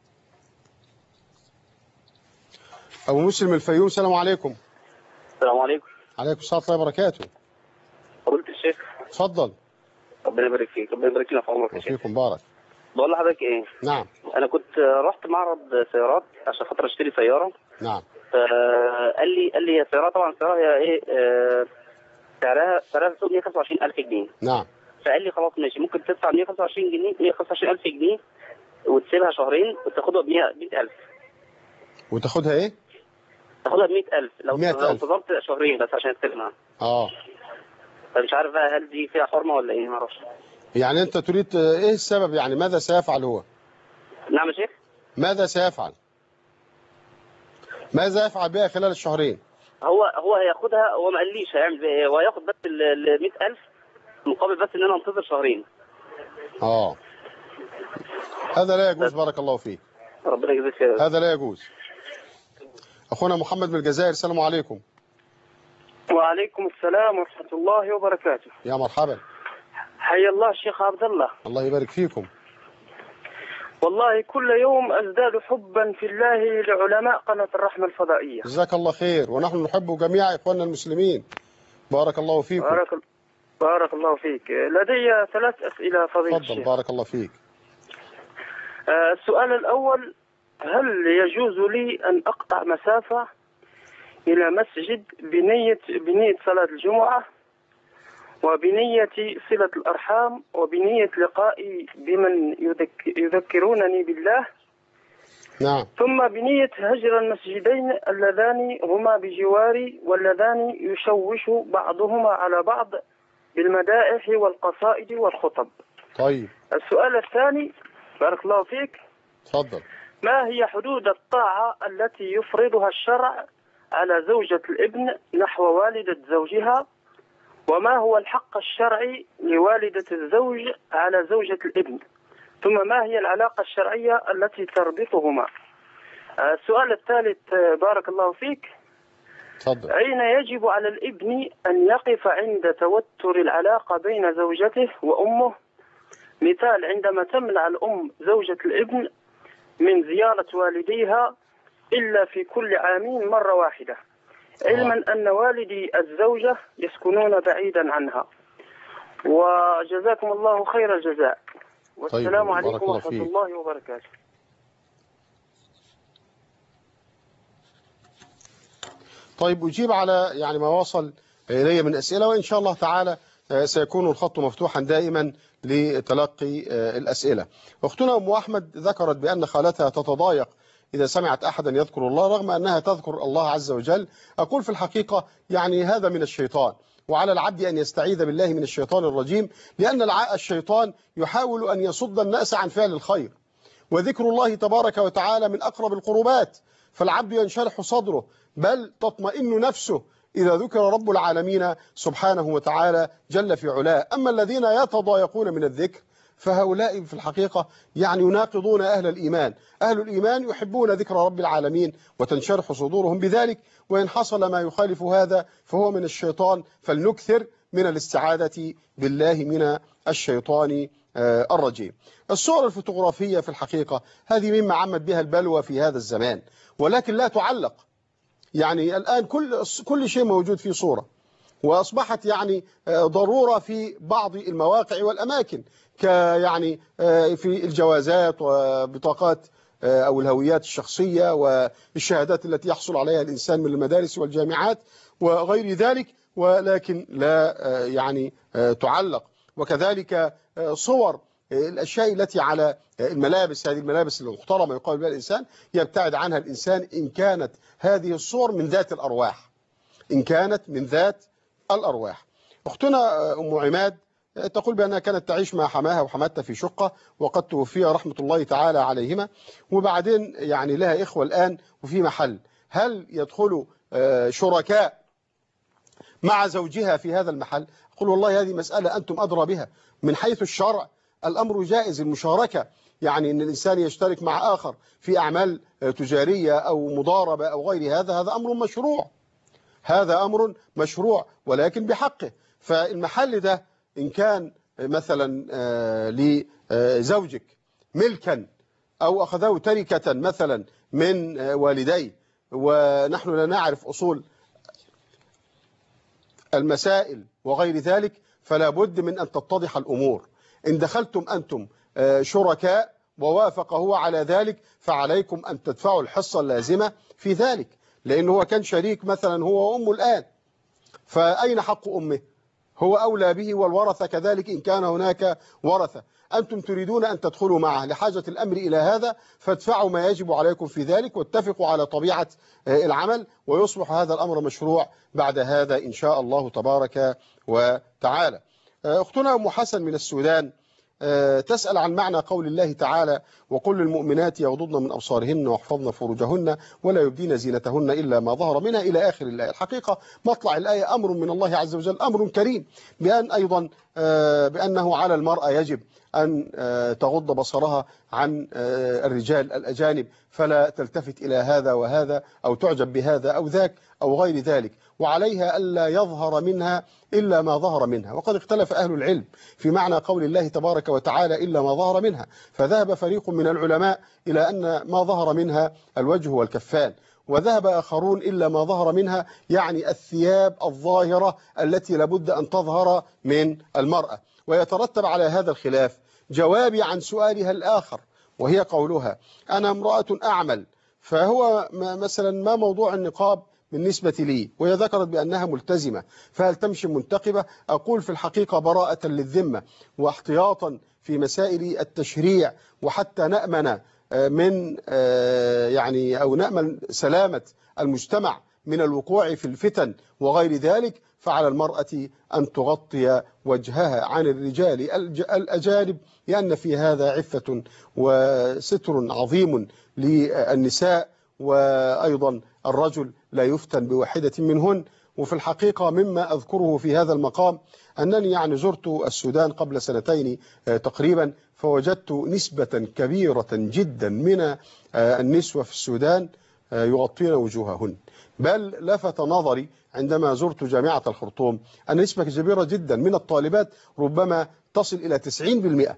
B: ابو مسلم الفيوم. السلام عليكم.
L: السلام عليكم.
B: عليكم السلام ورحمة الله وبركاته.
L: فضيلة الشيخ.
B: اتفضل.
L: ربنا يبارك فيك، ربنا يبارك لنا في عمرك يا شيخ.
B: وفيكم بارك.
L: بقول لحضرتك ايه؟
B: نعم.
L: انا كنت رحت معرض سيارات عشان خاطر اشتري سيارة.
B: نعم.
L: قال لي السيارة طبعا السيارة هي ايه سعرها بتسوق 125,000 جنيه.
B: نعم.
L: فقال لي خلاص ماشي، ممكن تدفع 125 جنيه 125,000 جنيه وتسيبها شهرين وتاخدها ب 100,000.
B: وتاخدها ايه؟
L: تاخدها ب 100,000 لو
B: 100,000
L: انتظرت شهرين بس عشان تستلمها. فمش عارف بقى هل دي فيها حرمة ولا ايه، ما اعرفش.
B: يعني انت تريد ايه السبب؟ يعني ماذا سيفعل هو؟
L: نعم يا شيخ.
B: ماذا سيفعل؟ ماذا يفعل بها خلال الشهرين؟
L: هو هياخدها، هو ما قاليش هيعمل بيها ايه، هو هياخد بس ال 100,000 مقابل بس ان انا انتظر شهرين.
B: هذا لا يجوز. بارك الله فيك.
L: ربنا يجزيك خير.
B: هذا لا يجوز. اخونا محمد من الجزائر. السلام عليكم.
M: وعليكم السلام ورحمة الله وبركاته.
B: يا مرحبا.
M: حيا الله الشيخ عبد الله.
B: الله يبارك فيكم.
M: والله كل يوم أزداد حبا في الله لعلماء قناة الرحمة الفضائية.
B: جزاك الله خير، ونحن نحب جميع إخواننا المسلمين. بارك الله فيكم.
M: بارك الله فيك. لدي 3 أسئلة فضيلة
B: تفضل.
M: الشيخ.
B: بارك الله فيك.
M: السؤال الأول: هل يجوز لي أن أقطع مسافة إلى مسجد بنية صلاة الجمعة، وبنية صلة الأرحام، وبنية لقائي بمن يذكرونني بالله،
B: نعم،
M: ثم بنية هجر المسجدين اللذان هما بجواري واللذان يشوش بعضهما على بعض بالمدائح والقصائد والخطب؟
B: طيب.
M: السؤال الثاني بارك الله فيك:
B: تفضل.
M: ما هي حدود الطاعة التي يفرضها الشرع على زوجة الابن نحو والدة زوجها، وما هو الحق الشرعي لوالدة الزوج على زوجة الابن، ثم ما هي العلاقة الشرعية التي تربطهما؟ السؤال الثالث بارك الله فيك:
B: تفضل.
M: أين يجب على الابن أن يقف عند توتر العلاقة بين زوجته وأمه؟ مثال: عندما تمنع الأم زوجة الابن من زيارة والديها إلا في كل عامين مرة واحدة، علما أن والدي الزوجة يسكنون بعيدا عنها. وجزاكم الله خير الجزاء، والسلام عليكم ورحمة الله وبركاته.
B: طيب، أجيب على يعني ما وصل إلي من أسئلة، وإن شاء الله تعالى سيكون الخط مفتوحا دائما لتلقي الأسئلة. أختنا أم أحمد ذكرت بأن خالتها تتضايق إذا سمعت أحدا يذكر الله رغم أنها تذكر الله عز وجل. أقول في الحقيقة يعني هذا من الشيطان، وعلى العبد أن يستعيذ بالله من الشيطان الرجيم، لأن الشيطان يحاول أن يصد الناس عن فعل الخير، وذكر الله تبارك وتعالى من أقرب القربات، فالعبد ينشرح صدره بل تطمئن نفسه إذا ذكر رب العالمين سبحانه وتعالى جل في علاه. أما الذين يتضايقون من الذكر فهؤلاء في الحقيقة يعني يناقضون أهل الإيمان. أهل الإيمان يحبون ذكر رب العالمين وتنشرح صدورهم بذلك، وإن حصل ما يخالف هذا فهو من الشيطان، فلنكثر من الاستعاذة بالله من الشيطان الرجيم. الصور الفوتوغرافية في الحقيقة هذه مما عمت بها البلوى في هذا الزمان، ولكن لا تعلق. يعني الآن كل شيء موجود في صورة، وأصبحت يعني ضرورة في بعض المواقع والأماكن، يعني في الجوازات وبطاقات أو الهويات الشخصية والشهادات التي يحصل عليها الإنسان من المدارس والجامعات وغير ذلك، ولكن لا يعني تعلق. وكذلك صور الأشياء التي على الملابس، هذه الملابس المحترمة يقال بها الإنسان يبتعد عنها الإنسان إن كانت هذه الصور من ذات الأرواح، إن كانت من ذات الأرواح. أختنا أم عماد تقول بأنها كانت تعيش مع حماها وحماتها في شقة، وقد توفي رحمة الله تعالى عليهما، وبعدين يعني لها إخوة الآن وفي محل. هل يدخلوا شركاء مع زوجها في هذا المحل؟ أقول والله هذه مسألة أنتم أدرى بها. من حيث الشرع الأمر جائز، المشاركة، يعني أن الإنسان يشترك مع آخر في أعمال تجارية أو مضاربة أو غير هذا، هذا أمر مشروع، هذا أمر مشروع ولكن بحقه. فالمحل ده إن كان مثلا لزوجك ملكا أو أخذه تركة مثلا من والديه، ونحن لا نعرف أصول المسائل وغير ذلك، فلا بد من أن تتضح الأمور. إن دخلتم أنتم شركاء ووافق هو على ذلك فعليكم أن تدفعوا الحصة اللازمة في ذلك، لأنه هو كان شريك مثلا هو وأمه الآن، فأين حق أمه؟ هو أولى به، والورثة كذلك إن كان هناك ورثة. أنتم تريدون أن تدخلوا معه لحاجة الأمر إلى هذا، فادفعوا ما يجب عليكم في ذلك واتفقوا على طبيعة العمل، ويصبح هذا الأمر مشروع بعد هذا إن شاء الله تبارك وتعالى. أختنا أم حسن من السودان تسأل عن معنى قول الله تعالى: وقل للمؤمنات يغضضن من أبصارهن ويحفظن فروجهن ولا يبدين زينتهن إلا ما ظهر منها إلى آخر الآية. الحقيقة مطلع الآية أمر من الله عز وجل، أمر كريم، بأن أيضا بأنه على المرأة يجب أن تغض بصرها عن الرجال الأجانب، فلا تلتفت إلى هذا وهذا أو تعجب بهذا أو ذاك أو غير ذلك، وعليها ألا يظهر منها إلا ما ظهر منها. وقد اختلف أهل العلم في معنى قول الله تبارك وتعالى إلا ما ظهر منها، فذهب فريق من العلماء إلى أن ما ظهر منها الوجه والكفان، وذهب آخرون إلا ما ظهر منها، يعني الثياب الظاهرة التي لابد أن تظهر من المرأة. ويترتب على هذا الخلاف جوابي عن سؤالها الآخر، وهي قولها أنا امرأة أعمل، فهو مثلا ما موضوع النقاب بالنسبة لي؟ وهي ذكرت بأنها ملتزمة، فهل تمشي منتقبة؟ أقول في الحقيقة براءة للذمة واحتياطا في مسائل التشريع، وحتى نأمن من يعني أو نأمن سلامة المجتمع من الوقوع في الفتن وغير ذلك، فعلى المرأة أن تغطي وجهها عن الرجال الأجانب، لأن في هذا عفة وستر عظيم للنساء، وأيضا الرجل لا يفتن بواحدة منهن. وفي الحقيقة مما أذكره في هذا المقام أنني يعني زرت السودان قبل 2 تقريبا، فوجدت نسبة كبيرة جدا من النسوة في السودان يغطين وجوههن، بل لفت نظري عندما زرت جامعة الخرطوم أن نسبة كبيرة جدا من الطالبات ربما تصل إلى 90%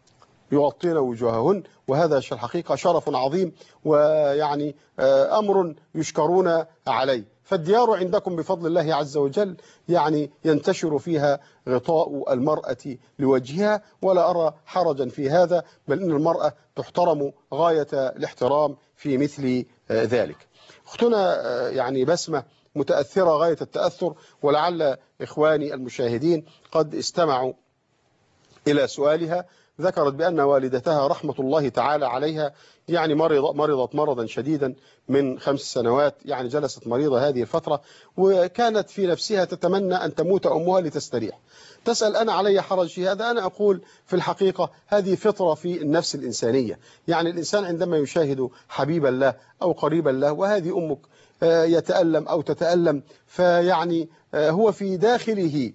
B: يغطين وجوههن، وهذا في الحقيقة شرف عظيم، ويعني أمر يشكرون عليه. فالديار عندكم بفضل الله عز وجل يعني ينتشر فيها غطاء المرأة لوجهها، ولا أرى حرجا في هذا، بل إن المرأة تحترم غاية الاحترام في مثل ذلك. أختنا يعني بسمة متأثرة غاية التأثر، ولعل إخواني المشاهدين قد استمعوا إلى سؤالها. ذكرت بأن والدتها رحمة الله تعالى عليها يعني مرضت مرضا شديدا من 5 سنوات، يعني جلست مريضة هذه الفترة، وكانت في نفسها تتمنى أن تموت أمها لتستريح. تسأل أنا علي حرج في هذا؟ أنا أقول في الحقيقة هذه فطرة في النفس الإنسانية، يعني الإنسان عندما يشاهد حبيبا له أو قريبا له، وهذه أمك يتألم أو تتألم، فيعني هو في داخله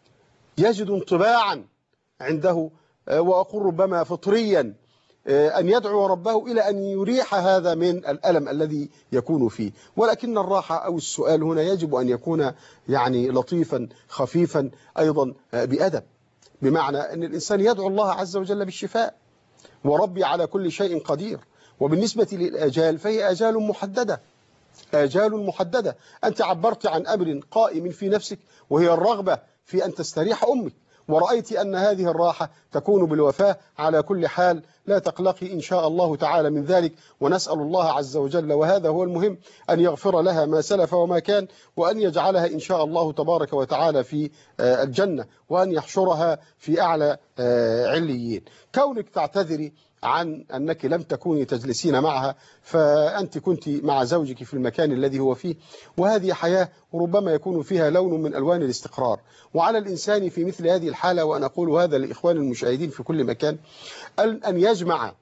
B: يجد انطباعا عنده، وأقول ربما فطريا، أن يدعو ربه إلى أن يريح هذا من الألم الذي يكون فيه. ولكن الراحة أو السؤال هنا يجب أن يكون يعني لطيفا خفيفا، أيضا بأدب، بمعنى أن الإنسان يدعو الله عز وجل بالشفاء، وربي على كل شيء قدير. وبالنسبة للآجال فهي آجال محددة، آجال محددة. أنت عبرت عن أمر قائم في نفسك، وهي الرغبة في أن تستريح أمك، ورأيت أن هذه الراحة تكون بالوفاة. على كل حال لا تقلقي إن شاء الله تعالى من ذلك، ونسأل الله عز وجل، وهذا هو المهم، أن يغفر لها ما سلف وما كان، وأن يجعلها إن شاء الله تبارك وتعالى في الجنة، وأن يحشرها في أعلى عليين. كونك تعتذري عن أنك لم تكوني تجلسين معها، فأنت كنت مع زوجك في المكان الذي هو فيه، وهذه حياة وربما يكون فيها لون من ألوان الاستقرار. وعلى الإنسان في مثل هذه الحالة، وأنا أقول هذا لإخوان المشاهدين في كل مكان، أن يجمع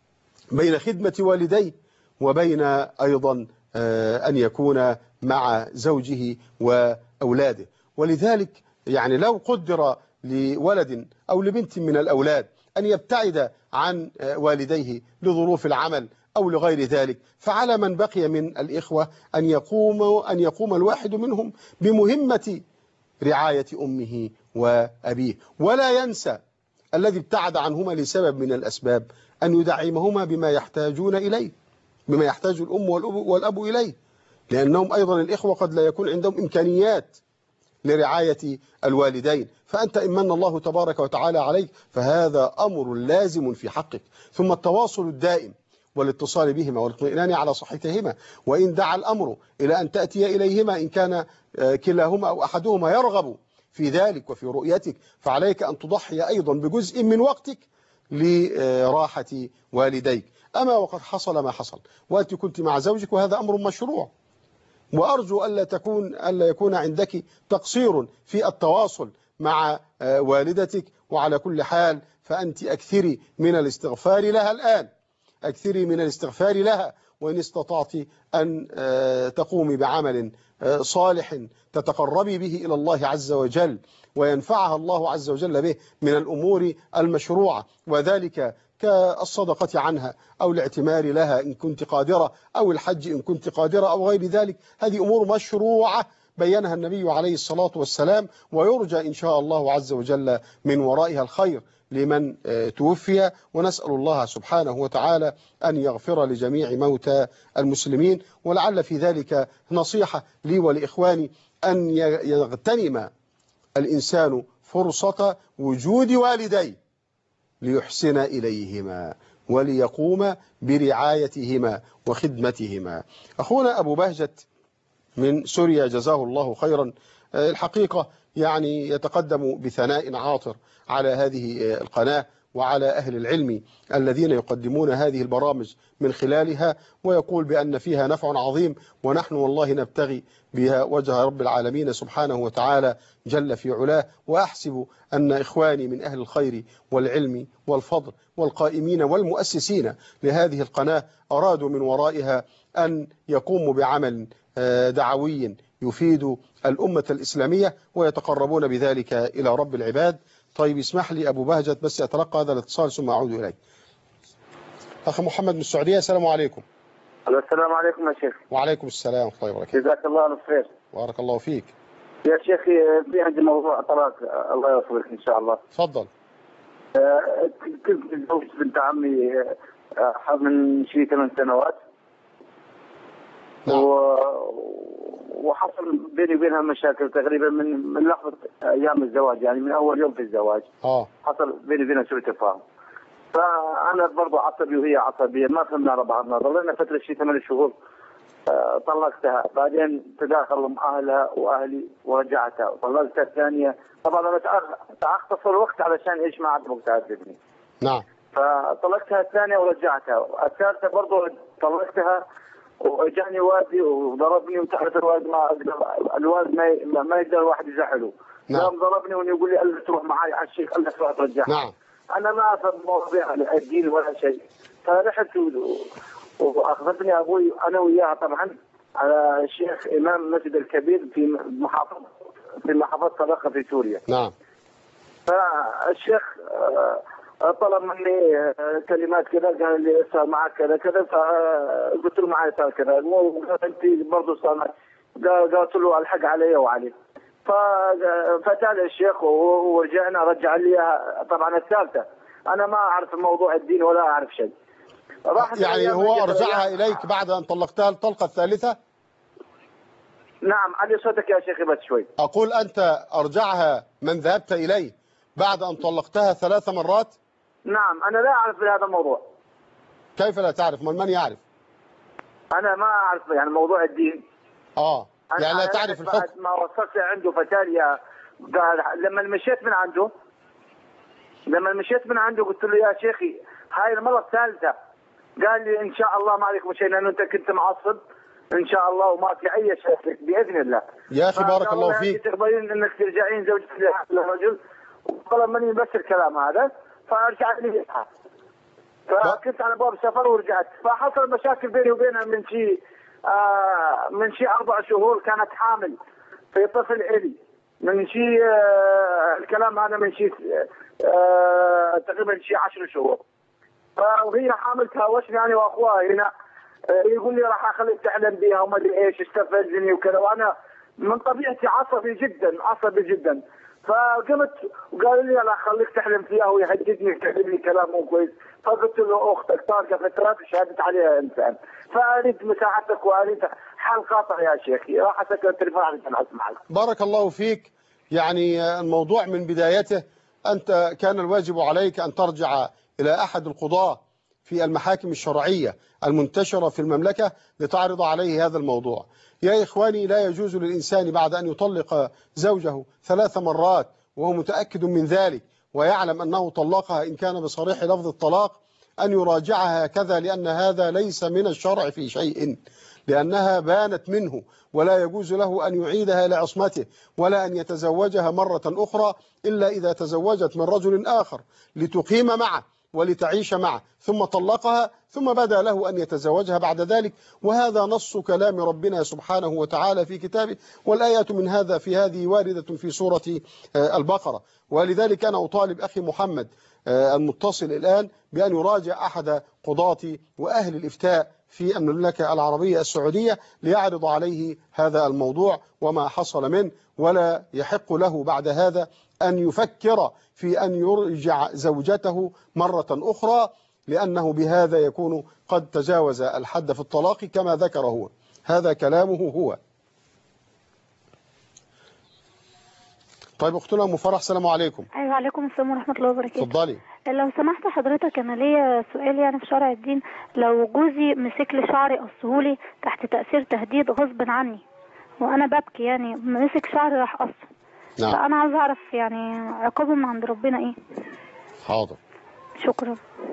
B: بين خدمة والديه وبين أيضا أن يكون مع زوجه وأولاده. ولذلك يعني لو قدر لولد أو لبنت من الأولاد أن يبتعد عن والديه لظروف العمل أو لغير ذلك، فعلى من بقي من الإخوة أن يقوم الواحد منهم بمهمة رعاية أمه وأبيه، ولا ينسى الذي ابتعد عنهما لسبب من الأسباب أن يدعمهما بما يحتاجون إليه، بما يحتاج الأم والأب إليه، لأنهم أيضا الإخوة قد لا يكون عندهم إمكانيات لرعاية الوالدين. فأنت إن من الله تبارك وتعالى عليك فهذا أمر لازم في حقك. ثم التواصل الدائم والاتصال بهما والاطمئنان على صحتهما، وإن دعا الأمر إلى أن تأتي إليهما إن كان كلاهما أو أحدهما يرغب في ذلك وفي رؤيتك، فعليك أن تضحي أيضا بجزء من وقتك لراحة والديك. أما وقد حصل ما حصل وأنت كنت مع زوجك، وهذا أمر مشروع، وأرجو ألا يكون عندك تقصير في التواصل مع والدتك. وعلى كل حال فأنت أكثري من الاستغفار لها الآن، أكثري من الاستغفار لها، وإن استطعت أن تقومي بعمل صالح تتقربي به إلى الله عز وجل وينفعها الله عز وجل به من الأمور المشروعة، وذلك كالصدقة عنها أو الاعتمار لها إن كنت قادرة، أو الحج إن كنت قادرة، أو غير ذلك، هذه أمور مشروعة بينها النبي عليه الصلاة والسلام، ويرجى إن شاء الله عز وجل من ورائها الخير لمن توفي. ونسأل الله سبحانه وتعالى أن يغفر لجميع موتى المسلمين. ولعل في ذلك نصيحة لي ولإخواني أن يغتنم الإنسان فرصة وجود والديه ليحسن إليهما وليقوم برعايتهما وخدمتهما. أخونا أبو بهجت من سوريا جزاه الله خيرا، الحقيقة يعني يتقدم بثناء عاطر على هذه القناة وعلى أهل العلم الذين يقدمون هذه البرامج من خلالها، ويقول بأن فيها نفع عظيم، ونحن والله نبتغي بها وجه رب العالمين سبحانه وتعالى جل في علاه. وأحسب أن إخواني من أهل الخير والعلم والفضل والقائمين والمؤسسين لهذه القناة أرادوا من ورائها أن يقوموا بعمل دعوي يفيد الأمة الإسلامية ويتقربون بذلك إلى رب العباد. طيب اسمح لي أبو بهجت بس أتلقى هذا الاتصال ثم أعود إليه. أخ محمد من السعودية، السلام عليكم.
N: السلام عليكم يا شيخ.
B: وعليكم السلام ورحمة الله وبركاته.
N: جزاك الله ألف خير.
B: بارك الله فيك.
N: يا شيخي في عندي موضوع طلاق، الله يوفقك إن شاء الله.
B: تفضل.
N: كنت متزوج بنت عمي من شيء 8 سنوات.
B: نعم.
N: وحصل بيني وبينها مشاكل تقريبا من لحظة أيام الزواج، يعني من أول يوم في الزواج. حصل بيني وبينها سوء تفاهم. فأنا برضه عصبي وهي عصبية، ما فهمنا على بعضنا، ظلينا فترة شيء 8 شهور. طلقتها، بعدين تداخلوا مع أهلها وأهلي ورجعتها، وطلقتها الثانية. طبعا أنا أختصر الوقت علشان إيش ما عاد وقت تعذبني.
B: نعم.
N: فطلقتها الثانية ورجعتها، الثالثة برضه طلقتها وجاني والدي وضربني، وتحت الوالد ما يقدر الواحد يزعله.
B: نعم.
N: قام ضربني ويقول لي ألا تروح معي على الشيخ، ألا تروح ترجعها.
B: نعم.
N: أنا ما أفهم مواضيع الدين ولا شيء. فرحت وأخذتني أبوي أنا وياها طبعا على الشيخ إمام المسجد الكبير في محافظة صدقة في سوريا.
B: نعم.
N: فالشيخ طلب مني كلمات كذا، قال لي صار معك كذا كذا، فقلت له معي صار كذا، وقال أنت برضه صار معك، قلت له الحق علي وعلي. فتالي الشيخ ورجعنا، رجع لي طبعا الثالثة. أنا ما أعرف الموضوع الدين ولا أعرف شيء.
B: يعني هو أرجعها إليك بعد أن طلقتها الطلقة الثالثة؟
N: نعم. علي صوتك يا شيخي بس شوي.
B: أقول أنت أرجعها من ذهبت إليه بعد أن طلقتها 3 مرات؟
N: نعم. أنا لا أعرف بهذا الموضوع.
B: كيف لا تعرف؟ من يعرف؟
N: أنا ما أعرف يعني موضوع الدين.
B: يعني لا تعرف الحكم.
N: بعد ما وصلت عنده فتالي قال لما مشيت من عنده قلت له يا شيخي هاي المرة الثالثة. قال لي إن شاء الله ما عليكم شيء، لأنه أنت كنت معصب إن شاء الله وما في أي شيء بإذن الله.
B: يا أخي بارك الله فيك.
N: تقبلين إنك ترجعين زوجتك للرجل، وطلب مني بس الكلام هذا، فرجعت لي. فكنت على باب سفر ورجعت، فحصل مشاكل بيني وبينها من شيء 4 شهور. كانت حامل في طفل إلي من شيء الكلام هذا من شيء تقريبا شيء 10 شهور. وهي حامل تهاوشني انا واخوها هنا، يقول لي راح اخليك تحلم بها وما ادري ايش، استفزني وكذا، وانا من طبيعتي عصبي جدا. فقمت وقال لي لا خليك تحلم فيها ويهددني ويكلمني كلام مو كويس. فقلت له اختك طارقه فترات شهدت عليها انسان، فاريد مساعدتك واريد حل قاطع يا شيخي. راح اسكر التليفون عشان اسمعك.
B: بارك الله فيك. يعني الموضوع من بدايته أنت كان الواجب عليك أن ترجع إلى أحد القضاة في المحاكم الشرعية المنتشرة في المملكة لتعرض عليه هذا الموضوع. يا إخواني، لا يجوز للإنسان بعد أن يطلق زوجه 3 مرات وهو متأكد من ذلك ويعلم أنه طلقها إن كان بصريح لفظ الطلاق أن يراجعها هكذا، لأن هذا ليس من الشرع في شيء، لأنها بانت منه، ولا يجوز له أن يعيدها إلى عصمته ولا أن يتزوجها مرة أخرى إلا إذا تزوجت من رجل آخر لتقيم معه ولتعيش معه، ثم طلقها، ثم بدا له أن يتزوجها بعد ذلك. وهذا نص كلام ربنا سبحانه وتعالى في كتابه، والآيات من هذا في هذه واردة في سورة البقرة. ولذلك أنا أطالب أخي محمد المتصل الآن بأن يراجع أحد قضاة وأهل الإفتاء في المملكة العربية السعودية ليعرض عليه هذا الموضوع وما حصل منه، ولا يحق له بعد هذا أن يفكر في أن يرجع زوجته مرة أخرى، لأنه بهذا يكون قد تجاوز الحد في الطلاق كما ذكر هو. هذا كلامه هو. طيب أختنا أم فرح، السلام عليكم.
O: أيوة، عليكم السلام ورحمة الله وبركاته.
B: اتفضلي.
O: لو سمحت حضرتك، أنا ليا سؤال يعني في شرع الدين. لو جوزي مسك لي شعري قصهولي تحت تأثير تهديد غصب عني، وأنا ببكي يعني مسك شعري راح قصه.
B: نعم.
O: فأنا عايزة أعرف يعني عقابه من عند ربنا إيه؟
B: حاضر.
O: شكرا.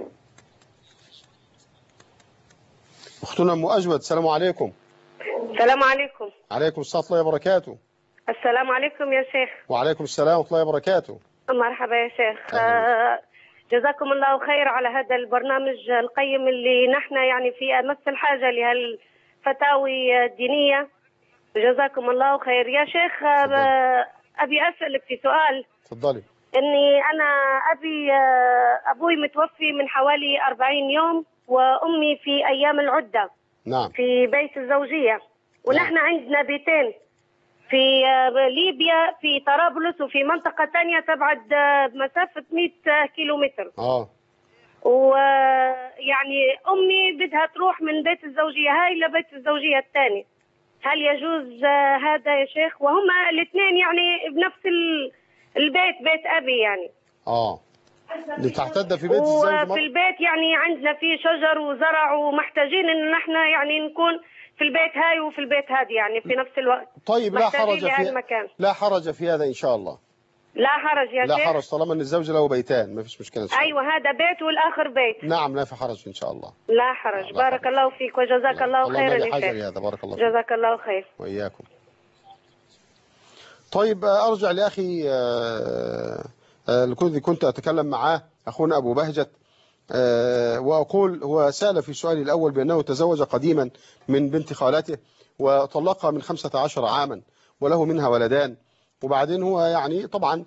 B: أختنا أم أجود، السلام عليكم.
P: السلام عليكم.
B: عليكم السلام ورحمة الله وبركاته.
P: السلام عليكم يا شيخ.
B: وعليكم السلام ورحمة الله وبركاته.
P: مرحبا يا شيخ. جزاكم الله خير على هذا البرنامج القيم اللي نحن يعني في أمس الحاجة لهالفتاوي الدينية. جزاكم الله خير يا شيخ. أبي أسألك في سؤال.
B: تفضلي.
P: إني أنا أبوي متوفي من حوالي 40 يوم، وأمي في أيام العدة.
B: نعم.
P: في بيت الزوجية، ونحن
B: نعم.
P: عندنا بيتين في ليبيا، في طرابلس، وفي منطقة تانية تبعد مسافة 100 كيلومتر. ويعني أمي بدها تروح من بيت الزوجية هاي لبيت الزوجية الثاني. هل يجوز هذا يا شيخ؟ وهم الاثنين يعني بنفس البيت، بيت أبي يعني.
B: لتعتد في بيت الزوج.
P: وفي البيت يعني عندنا في شجر وزرع، ومحتاجين إن نحن يعني نكون في البيت هاي وفي البيت هذا يعني في نفس الوقت.
B: طيب لا حرج في هذا إن شاء الله.
P: لا حرج يا شيخ.
B: لا حرج طالما ان الزوج له بيتان، ما فيش مشكله.
P: ايوه، هذا بيت والاخر بيت.
B: نعم، لا في حرج ان شاء الله.
P: لا حرج. بارك الله فيك وجزاك الله خيرا يا شيخ.
B: هذا بارك الله
P: فيك. جزاك الله خير.
B: واياكم. طيب ارجع لاخي الذي كنت اتكلم معاه، اخونا ابو بهجت، واقول هو سأل في سؤالي الاول بانه تزوج قديما من بنت خالته وطلقها من 15 عاما وله منها ولدان، وبعدين هو يعني طبعا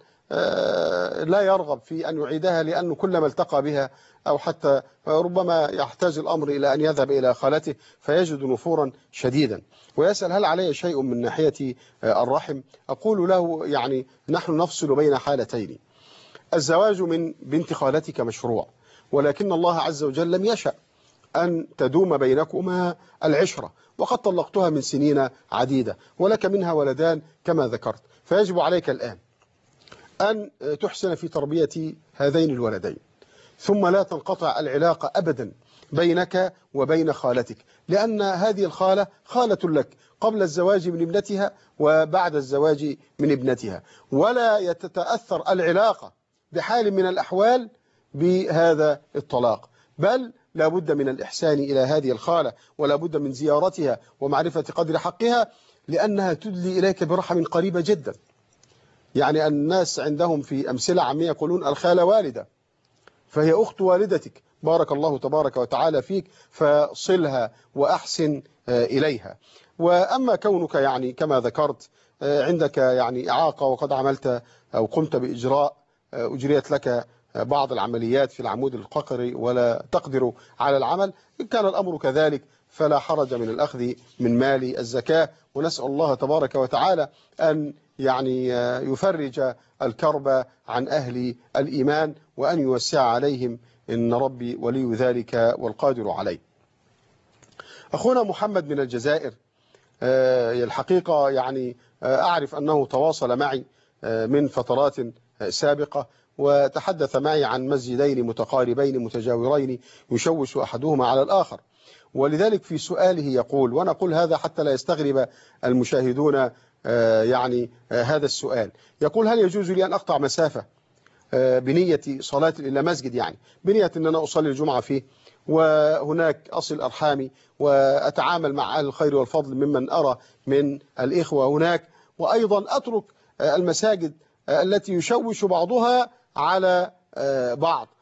B: لا يرغب في أن يعيدها، لأنه كلما التقى بها أو حتى ربما يحتاج الأمر إلى أن يذهب إلى خالته فيجد نفورا شديدا، ويسأل هل علي شيء من ناحية الرحم؟ أقول له يعني نحن نفصل بين حالتين. الزواج من بنت خالتك مشروع، ولكن الله عز وجل لم يشأ أن تدوم بينكما العشرة، وقد طلقتها من سنين عديدة ولك منها ولدان كما ذكرت، فيجب عليك الآن أن تحسن في تربية هذين الولدين، ثم لا تنقطع العلاقة أبدا بينك وبين خالتك، لأن هذه الخالة خالة لك قبل الزواج من ابنتها وبعد الزواج من ابنتها، ولا تتأثر العلاقة بحال من الأحوال بهذا الطلاق، بل لا بد من الإحسان إلى هذه الخالة، ولا بد من زيارتها ومعرفة قدر حقها، لأنها تدلي إليك برحم قريبة جدا. يعني الناس عندهم في أمثلة عامية يقولون الخالة والدة، فهي أخت والدتك، بارك الله تبارك وتعالى فيك، فصلها وأحسن إليها. وأما كونك يعني كما ذكرت عندك يعني إعاقة وقد عملت أو قمت بإجراء أجريت لك بعض العمليات في العمود الفقري ولا تقدر على العمل، إن كان الأمر كذلك فلا حرج من الأخذ من مال الزكاة، ونسأل الله تبارك وتعالى أن يعني يفرج الكرب عن أهل الإيمان وأن يوسع عليهم، إن ربي ولي ذلك والقادر عليه. أخونا محمد من الجزائر، الحقيقة يعني أعرف أنه تواصل معي من فترات سابقة وتحدث معي عن مسجدين متقاربين متجاورين يشوش أحدهما على الآخر، ولذلك في سؤاله يقول، وأنا أقول هذا حتى لا يستغرب المشاهدون يعني هذا السؤال، يقول هل يجوز لي أن أقطع مسافة بنية صلاة إلى مسجد، يعني بنية أن أنا أصلي الجمعة فيه وهناك أصل أرحامي وأتعامل مع أهل الخير والفضل ممن أرى من الإخوة هناك، وأيضا أترك المساجد التي يشوش بعضها على بعض،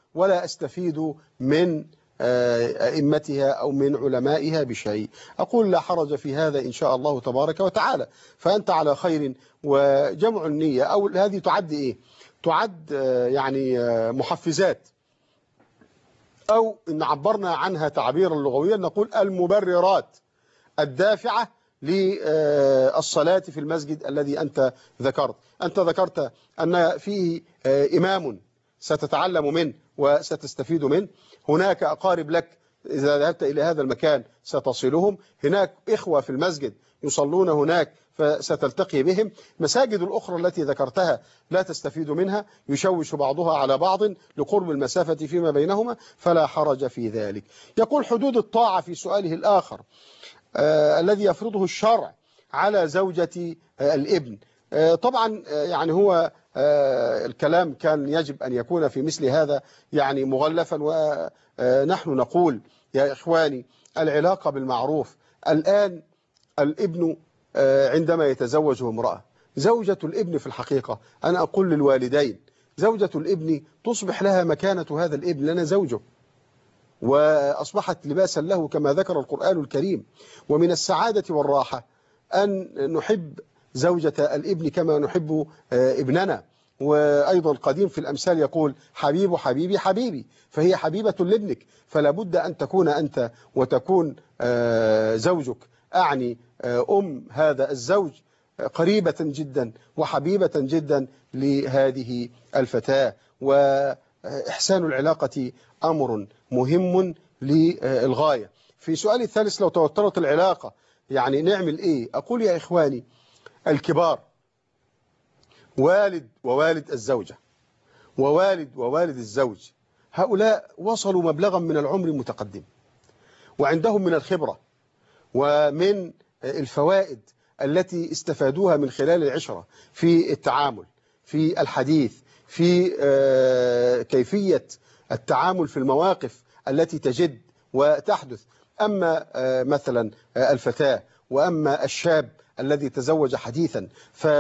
B: ولا أستفيد من أئمتها أو من علمائها بشيء. أقول لا حرج في هذا إن شاء الله تبارك وتعالى، فأنت على خير. وجمع النية أو هذه تعد إيه؟ تعد يعني محفزات، أو إن عبرنا عنها تعبيرا لغويا نقول المبررات الدافعة للصلاة في المسجد الذي أنت ذكرت. أنت ذكرت أن فيه إمام ستتعلم منه وستستفيد منه، هناك أقارب لك إذا ذهبت إلى هذا المكان ستصلهم، هناك إخوة في المسجد يصلون هناك فستلتقي بهم، مساجد الأخرى التي ذكرتها لا تستفيد منها، يشوش بعضها على بعض لقرب المسافة فيما بينهما، فلا حرج في ذلك. يقول حدود الطاعة في سؤاله الآخر الذي يفرضه الشرع على زوجة الابن. طبعا يعني هو الكلام كان يجب أن يكون في مثل هذا يعني مغلفا، ونحن نقول يا إخواني العلاقة بالمعروف. الآن الابن عندما يتزوج امرأة، زوجة الابن في الحقيقة أنا أقول للوالدين زوجة الابن تصبح لها مكانة هذا الابن، لنا زوجه وأصبحت لباسا له كما ذكر القرآن الكريم. ومن السعادة والراحة أن نحب زوجة الابن كما نحب ابننا. وأيضا القديم في الأمثال يقول حبيب حبيبي حبيبي، فهي حبيبة لابنك، فلا بد أن تكون أنت وتكون زوجك أعني هذا الزوج قريبة جدا وحبيبة جدا لهذه الفتاة. وإحسان العلاقة أمر مهم للغاية. في سؤالي الثالث لو توترت العلاقة يعني نعمل إيه؟ أقول يا إخواني الكبار، والد ووالد الزوجة ووالد ووالد الزوج، هؤلاء وصلوا مبلغا من العمر متقدم، وعندهم من الخبرة ومن الفوائد التي استفادوها من خلال العشرة في التعامل، في الحديث، في كيفية التعامل في المواقف التي تجد وتحدث. أما مثلا الفتاة وأما الشاب الذي تزوج حديثا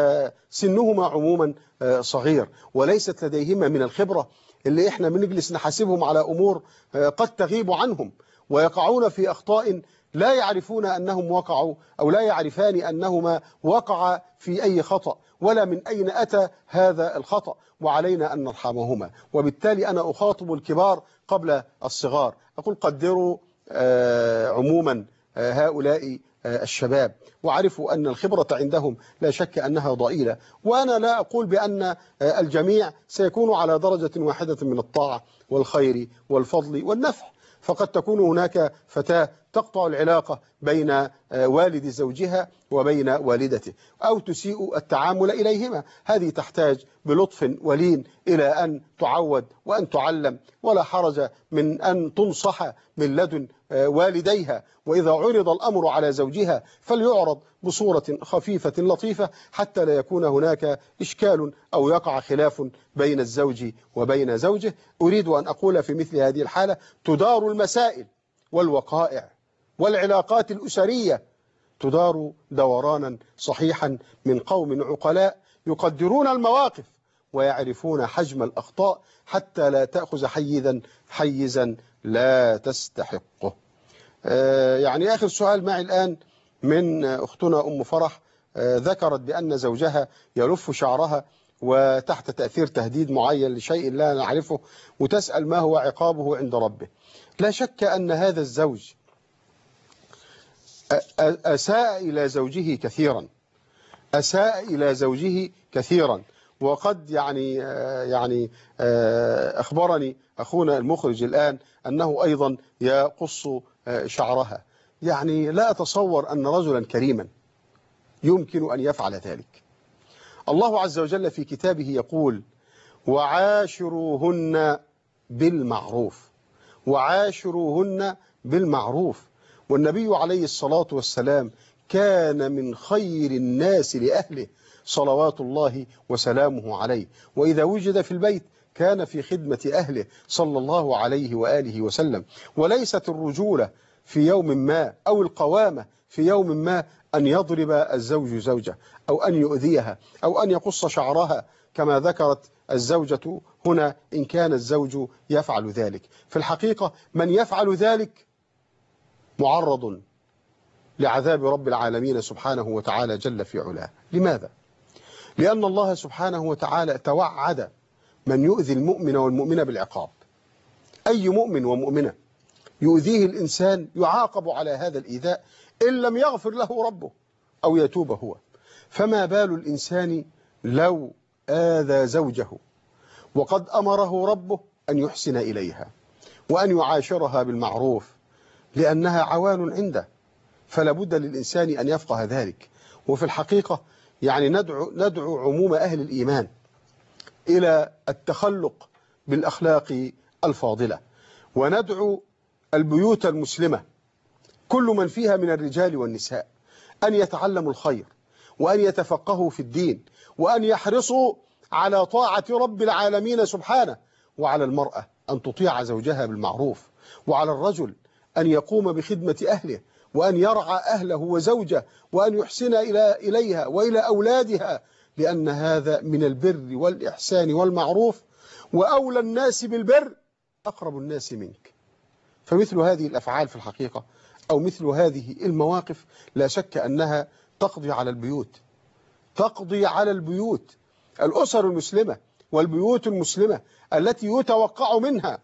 B: فسنهما عموما صغير، وليست لديهما من الخبرة اللي احنا بنجلس نحاسبهم على أمور قد تغيب عنهم، ويقعون في أخطاء لا يعرفون أنهم وقعوا أو لا يعرفان أنهما وقع في أي خطأ ولا من أين أتى هذا الخطأ، وعلينا أن نرحمهما. وبالتالي أنا أخاطب الكبار قبل الصغار، أقول قدروا عموما هؤلاء الشباب، وعرفوا أن الخبرة عندهم لا شك أنها ضئيلة. وأنا لا أقول بأن الجميع سيكون على درجة واحدة من الطاعة والخير والفضل والنفع، فقد تكون هناك فتاة تقطع العلاقة بين والد زوجها وبين والدته أو تسيء التعامل إليهما. هذه تحتاج بلطف ولين إلى أن تعود وأن تعلم، ولا حرج من أن تنصح من لدن والديها. وإذا عرض الأمر على زوجها فليعرض بصورة خفيفة لطيفة حتى لا يكون هناك إشكال أو يقع خلاف بين الزوج وبين زوجه. أريد أن أقول في مثل هذه الحالة تدار المسائل والوقائع والعلاقات الأسرية، تدار دورانا صحيحا من قوم عقلاء يقدرون المواقف ويعرفون حجم الأخطاء حتى لا تأخذ حيزا لا تستحقه. يعني آخر سؤال معي الآن من أختنا أم فرح، ذكرت بأن زوجها يلف شعرها وتحت تأثير تهديد معين لشيء لا نعرفه، وتسأل ما هو عقابه عند ربه. لا شك أن هذا الزوج أساء إلى زوجه كثيرا، أساء إلى زوجه كثيرا. وقد يعني أخبرني أخونا المخرج الآن أنه أيضا يقص شعرها. يعني لا أتصور أن رجلا كريما يمكن أن يفعل ذلك. الله عز وجل في كتابه يقول وعاشروهن بالمعروف، وعاشروهن بالمعروف. والنبي عليه الصلاة والسلام كان من خير الناس لأهله صلوات الله وسلامه عليه، وإذا وجد في البيت كان في خدمة أهله صلى الله عليه وآله وسلم. وليست الرجولة في يوم ما أو القوامة في يوم ما أن يضرب الزوج زوجة أو أن يؤذيها أو أن يقص شعرها كما ذكرت الزوجة هنا إن كان الزوج يفعل ذلك. في الحقيقة من يفعل ذلك معرض لعذاب رب العالمين سبحانه وتعالى جل في علاه. لماذا؟ لأن الله سبحانه وتعالى توعد من يؤذي المؤمن والمؤمنة بالعقاب. أي مؤمن ومؤمنة يؤذيه الإنسان يعاقب على هذا الإيذاء إن لم يغفر له ربه أو يتوب هو. فما بال الإنسان لو آذى زوجه وقد أمره ربه أن يحسن إليها وأن يعاشرها بالمعروف لأنها عوان عنده، فلا بد للإنسان أن يفقه ذلك. وفي الحقيقة يعني ندعو عموم أهل الإيمان إلى التخلق بالأخلاق الفاضلة، وندعو البيوت المسلمة كل من فيها من الرجال والنساء أن يتعلموا الخير وأن يتفقهوا في الدين وأن يحرصوا على طاعة رب العالمين سبحانه، وعلى المرأة أن تطيع زوجها بالمعروف، وعلى الرجل أن يقوم بخدمة أهله وأن يرعى أهله وزوجه وأن يحسن إليها وإلى أولادها، لأن هذا من البر والإحسان والمعروف، وأولى الناس بالبر أقرب الناس منك. فمثل هذه الأفعال في الحقيقة أو مثل هذه المواقف لا شك أنها تقضي على البيوت، تقضي على البيوت، الأسر المسلمة والبيوت المسلمة التي يتوقع منها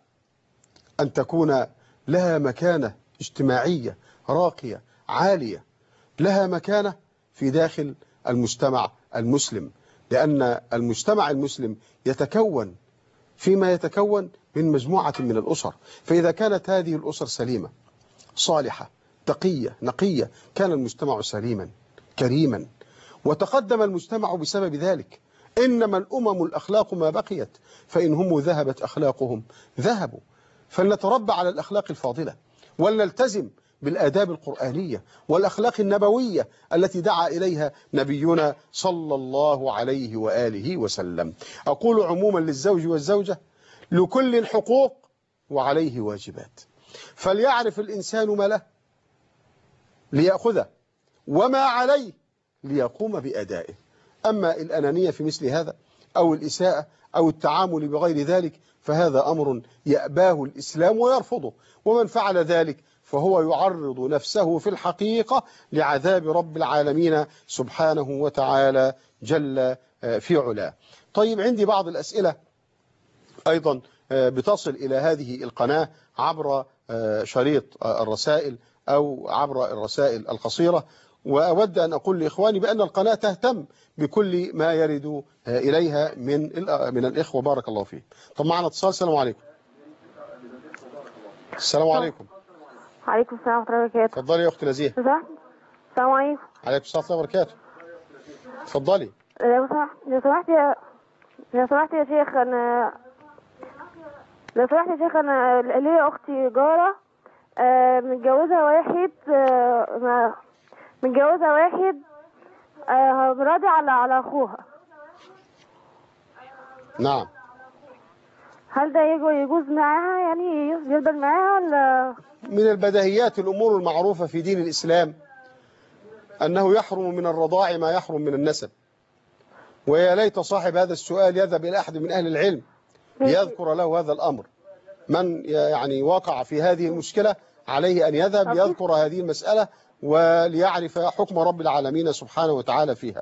B: أن تكون لها مكانة اجتماعية راقية عالية، لها مكانة في داخل المجتمع المسلم، لأن المجتمع المسلم يتكون فيما يتكون من مجموعة من الأسر، فإذا كانت هذه الأسر سليمة صالحة تقية نقية كان المجتمع سليما كريما، وتقدم المجتمع بسبب ذلك. إنما الأمم الأخلاق ما بقيت، فإن هم ذهبت أخلاقهم ذهبوا. فلنتربى على الأخلاق الفاضلة ولنلتزم بالآداب القرآنية والأخلاق النبوية التي دعا إليها نبينا صلى الله عليه وآله وسلم. أقول عموما للزوج والزوجة لكل حقوق وعليه واجبات، فليعرف الإنسان ما له ليأخذه وما عليه ليقوم بأدائه. أما الأنانية في مثل هذا أو الإساءة أو التعامل بغير ذلك فهذا أمر يأباه الإسلام ويرفضه، ومن فعل ذلك فهو يعرض نفسه في الحقيقة لعذاب رب العالمين سبحانه وتعالى جل في علاه. طيب عندي بعض الأسئلة أيضا بتصل إلى هذه القناة عبر شريط الرسائل أو عبر الرسائل القصيرة، وأود أن أقول لإخواني بأن القناة تهتم بكل ما يرد إليها من الإخوة. بارك الله فيه. طب معنا اتصال. السلام عليكم. السلام عليكم.
Q: عليكم السلام ورحمة الله وبركاته.
B: اتفضلي يا أختي نزيه.
Q: السلام عليكم.
B: عليكم السلام ورحمة الله وبركاته. اتفضلي.
Q: لو سمحت يا شيخ أنا ليا أختي جارة متجوزة واحد راضي على أخوها.
B: نعم.
Q: هل ده يجوز معاها يعني يفضل معاها ولا؟
B: من البديهيات الأمور المعروفة في دين الإسلام أنه يحرم من الرضاع ما يحرم من النسب، ويا ليت صاحب هذا السؤال يذهب إلى أحد من أهل العلم ليذكر له هذا الأمر. من يعني وقع في هذه المشكلة عليه أن يذهب يذكر هذه المسألة وليعرف حكم رب العالمين سبحانه وتعالى فيها.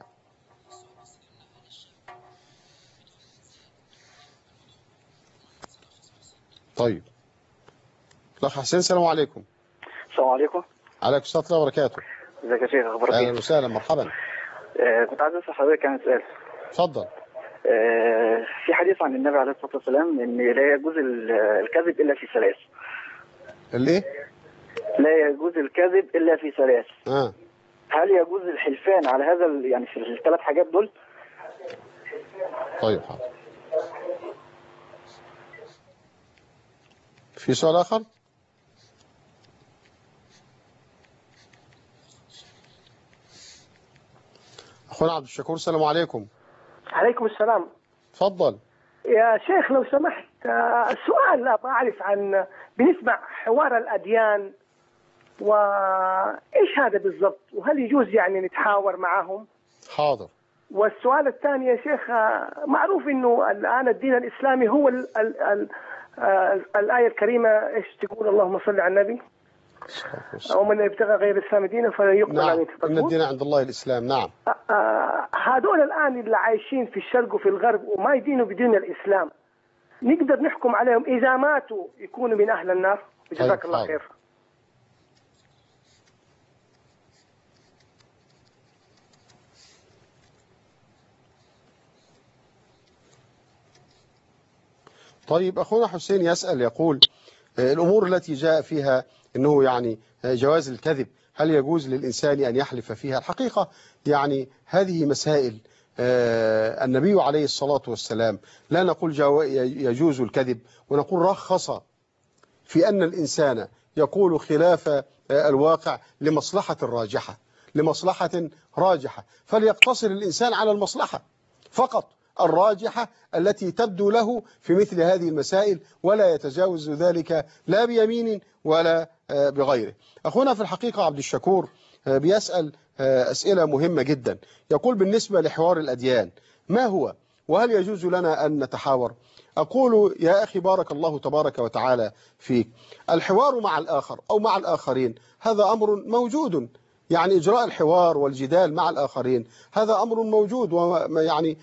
B: طيب الأخ حسين. السلام عليكم.
R: السلام عليكم.
B: عليكم السلام ورحمة الله وبركاته.
R: ازيك يا شيخ، اخبارك ايه؟
B: اهلا وسهلا مرحبا.
R: كنت عايز اسال حضرتك عن سؤال.
B: اتفضل.
R: في حديث عن النبي عليه الصلاه والسلام ان لا يجوز الكذب الا في ثلاث.
B: الايه؟
R: لا يجوز الكذب الا في ثلاث. هل يجوز الحلفان على هذا يعني في الثلاث حاجات دول؟
B: طيب حاضر. في سؤال آخر؟ أخونا عبد الشكور. السلام عليكم.
S: عليكم السلام.
B: تفضل
S: يا شيخ لو سمحت، سؤال أبغى أعرف عن بنسمع حوار الأديان وإيش هذا بالضبط؟ وهل يجوز يعني نتحاور معهم؟
B: حاضر.
S: والسؤال الثاني يا شيخ، معروف إنه الآن الدين الإسلامي هو الآية الكريمة إيش تقول؟ اللهم صل على النبي. أو من يبتغى غير الإسلام دينا فلا يقبل
B: نعم.
S: منه.
B: إن الدين عند الله الإسلام. نعم.
S: هذول الآن اللي عايشين في الشرق وفي الغرب وما يدينوا بدين الإسلام، نقدر نحكم عليهم إذا ماتوا يكونوا من أهل النار؟ جزاك الله خير.
B: طيب أخونا حسين يسأل يقول الأمور التي جاء فيها أنه يعني جواز الكذب، هل يجوز للإنسان أن يحلف فيها؟ الحقيقة يعني هذه مسائل النبي عليه الصلاة والسلام لا نقول يجوز الكذب، ونقول رخص في أن الإنسان يقول خلاف الواقع لمصلحة راجحة، لمصلحة راجحة، فليقتصر الإنسان على المصلحة فقط الراجحة التي تبدو له في مثل هذه المسائل، ولا يتجاوز ذلك لا بيمين ولا بغيره. أخونا في الحقيقة عبد الشكور بيسأل أسئلة مهمة جدا، يقول بالنسبة لحوار الأديان ما هو؟ وهل يجوز لنا أن نتحاور؟ أقول يا أخي بارك الله تبارك وتعالى فيك، الحوار مع الآخر أو مع الآخرين هذا أمر موجود، يعني إجراء الحوار والجدال مع الآخرين هذا أمر موجود ويعني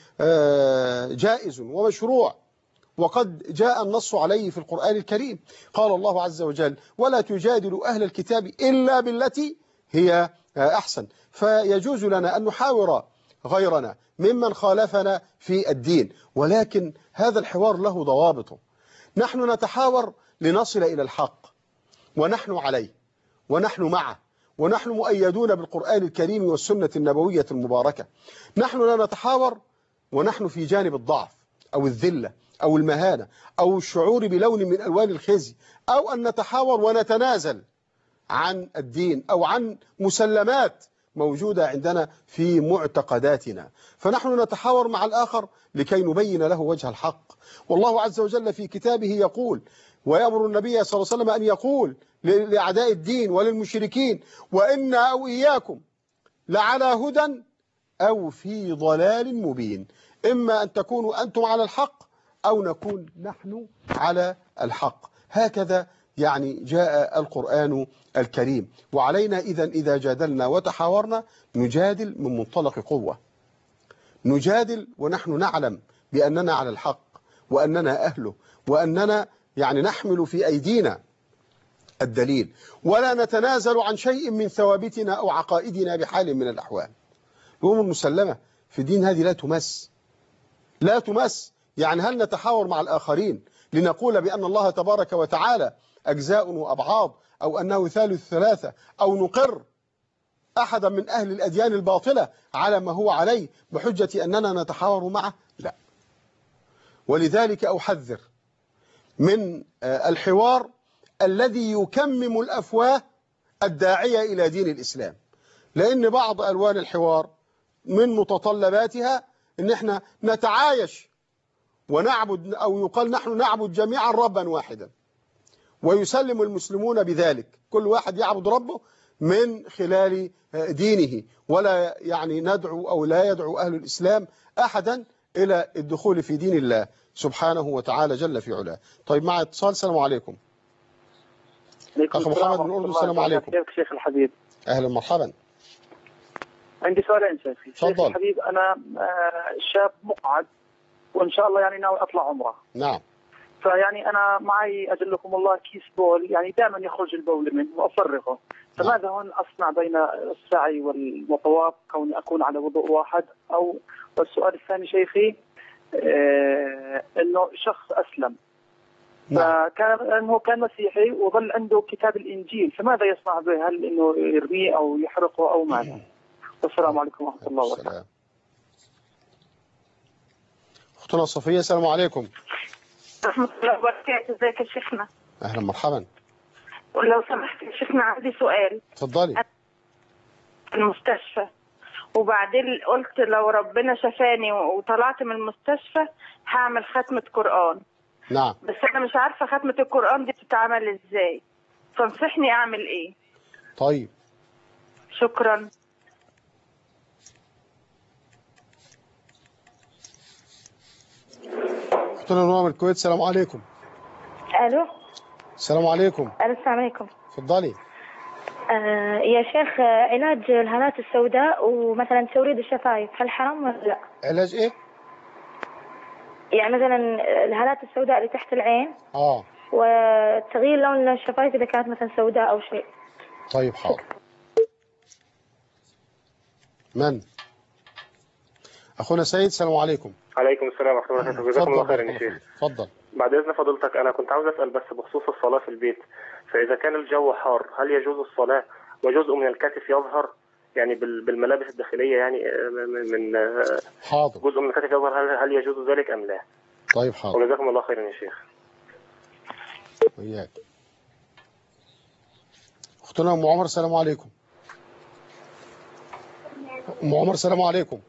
B: جائز ومشروع، وقد جاء النص عليه في القرآن الكريم. قال الله عز وجل ولا تجادلوا أهل الكتاب إلا بالتي هي أحسن، فيجوز لنا أن نحاور غيرنا ممن خالفنا في الدين، ولكن هذا الحوار له ضوابطه. نحن نتحاور لنصل إلى الحق، ونحن عليه ونحن معه، ونحن مؤيدون بالقرآن الكريم والسنة النبوية المباركة. نحن لا نتحاور ونحن في جانب الضعف أو الذلة أو المهانة أو الشعور بلون من ألوان الخزي، أو أن نتحاور ونتنازل عن الدين أو عن مسلمات موجودة عندنا في معتقداتنا. فنحن نتحاور مع الآخر لكي نبين له وجه الحق. والله عز وجل في كتابه يقول ويأمر النبي صلى الله عليه وسلم أن يقول لأعداء الدين وللمشركين وإنا أو إياكم لعلى هدى أو في ضلال مبين، إما أن تكونوا أنتم على الحق أو نكون نحن على الحق. هكذا يعني جاء القرآن الكريم، وعلينا إذا جادلنا وتحاورنا نجادل من منطلق قوة، نجادل ونحن نعلم بأننا على الحق وأننا أهله وأننا يعني نحمل في أيدينا الدليل، ولا نتنازل عن شيء من ثوابتنا أو عقائدنا بحال من الأحوال. الأمور المسلمة في الدين هذه لا تمس. يعني هل نتحاور مع الآخرين لنقول بأن الله تبارك وتعالى أجزاء وأبعاض أو أنه ثالث ثلاثة، أو نقر أحدا من أهل الأديان الباطلة على ما هو عليه بحجة أننا نتحاور معه؟ لا. ولذلك أحذر من الحوار الذي يكمم الأفواه الداعية إلى دين الإسلام، لأن بعض ألوان الحوار من متطلباتها أن احنا نتعايش ونعبد، أو يقال نحن نعبد جميعا ربا واحدا، ويسلم المسلمون بذلك، كل واحد يعبد ربه من خلال دينه، ولا يعني ندعو أو لا يدعو أهل الإسلام أحدا إلى الدخول في دين الله سبحانه وتعالى جل في علاه. طيب مع اتصال. السلام عليكم. أخ محمد من الأردن. السلام عليكم.
T: كيفك شيخ الحبيب؟
B: أهلا مرحبا.
T: عندي سؤالين شيخي. شيخ الحبيب أنا شاب مقعد وإن شاء الله يعني ناوي أطلع عمرة.
B: نعم.
T: فيعني أنا معي أجلكم الله كيس بول، يعني دائما يخرج البول منه وأفرغه، فماذا هون أصنع بين السعي والطواف كوني أكون على وضوء واحد؟ أو والسؤال الثاني شيخي إنه شخص أسلم فكان إنه كان مسيحي وظل عنده كتاب الإنجيل، فماذا يصنع به؟ هل إنه يرميه أو يحرقه أو ماذا؟ والسلام عليكم ورحمة الله وبركاته.
B: أختنا صفية. السلام عليكم.
U: ورحمة الله وبركاته. ازيك يا شيخنا؟
B: أهلا مرحبا.
U: ولو سمحت يا شيخنا عندي سؤال.
B: اتفضلي.
U: المستشفى، وبعدين قلت لو ربنا شفاني وطلعت من المستشفى هعمل ختمة قرآن.
B: نعم.
U: بس أنا مش عارفة ختمة القرآن دي بتتعمل ازاي، فانصحني أعمل ايه؟
B: طيب
U: شكرا.
B: اختنا نوع من الكويت. السلام عليكم.
A: الو.
B: السلام عليكم.
A: السلام عليكم.
B: اتفضلي.
A: يا شيخ، علاج الهالات السوداء ومثلا توريد الشفايف هل حرام ولا لا؟
B: علاج ايه؟
A: يعني مثلا الهالات السوداء اللي تحت العين
B: اه
A: وتغيير لون الشفايف اذا كانت مثلا سوداء او شيء.
B: طيب حاضر. من؟ اخونا سيد. السلام عليكم.
V: عليكم السلام ورحمه الله وبركاته. جزاكم الله خيرا يا شيخ.
B: اتفضل.
V: بعد اذن فضيلتك انا كنت عاوز اسال بس بخصوص الصلاه في البيت، فاذا كان الجو حار هل يجوز الصلاه وجزء من الكتف يظهر يعني بالملابس الداخليه يعني من
B: حاضر
V: جزء من الكتف يظهر، هل يجوز ذلك ام لا؟
B: طيب حاضر.
V: وجزاكم الله خيرا يا شيخ.
B: وياك. اختنا ام عمر. السلام عليكم. ام عمر. السلام عليكم.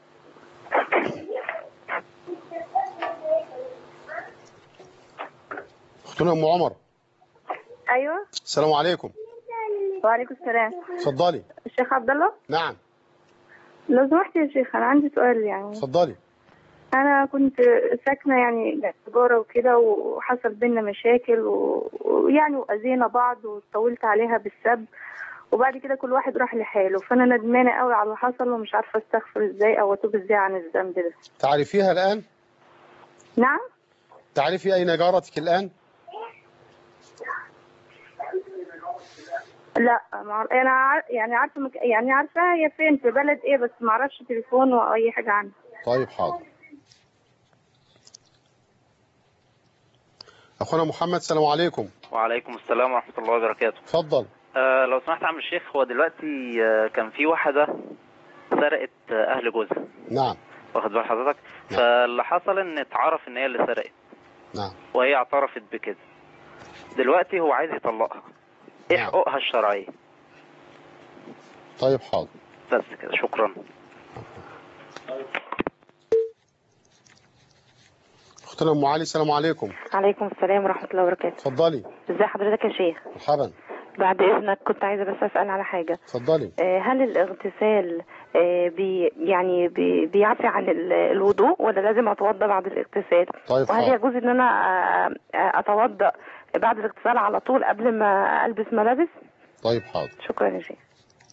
B: اختنا ام عمر.
A: ايوه.
B: السلام عليكم.
A: وعليكم السلام.
B: اتفضلي.
A: الشيخ عبد الله.
B: نعم.
A: لو سمحت يا شيخ انا عندي سؤال يعني.
B: اتفضلي.
A: انا كنت ساكنه يعني تجاره وكده وحصل بينا مشاكل ويعني واذينا بعض وطولت عليها بالسب، وبعد كده كل واحد راح لحاله، فانا ندمانه قوي على اللي حصل ومش عارفه استغفر ازاي او اتوب ازاي عن الذنب ده.
B: تعرفيها الان؟
A: نعم.
B: تعرفي اين جارتك الان؟
A: لا انا يعني عارفه يعني عارفاها هي فين في بلد ايه، بس ما اعرفش تليفون ولا اي حاجه عنها.
B: طيب حاضر. اخونا محمد. السلام عليكم.
W: وعليكم السلام ورحمه الله وبركاته.
B: اتفضل.
W: لو سمحت يا عم الشيخ، هو دلوقتي كان في واحده سرقت اهل جوزها.
B: نعم.
W: واخد بال حضرتك؟ نعم. فاللي حصل ان اتعرف ان هي اللي سرقت.
B: نعم.
W: وهي اعترفت بكده. دلوقتي هو عايز يطلقها. ايه حقوقها الشرعيه؟
B: طيب حاضر.
W: بس كده، شكرا.
B: اختنا ام علي. السلام عليكم.
X: عليكم السلام ورحمه الله وبركاته.
B: اتفضلي.
X: ازي حضرتك يا شيخ؟
B: مرحبا.
X: بعد اذنك كنت عايزه بس اسال على حاجه.
B: اتفضلي.
X: هل الاغتسال بيعفي عن الوضوء ولا لازم اتوضا بعد الاغتسال؟
B: طيب.
X: وهل يجوز ان انا اتوضا بعد الاغتسال على طول قبل ما البس ملابس؟
B: طيب حاضر.
X: شكرا يا شيخ.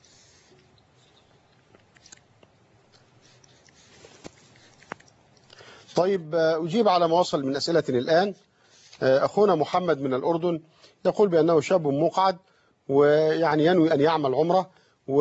B: طيب أجيب على ما وصل من أسئلة الآن. أخونا محمد من الأردن يقول بأنه شاب مقعد ويعني ينوي أن يعمل عمرة،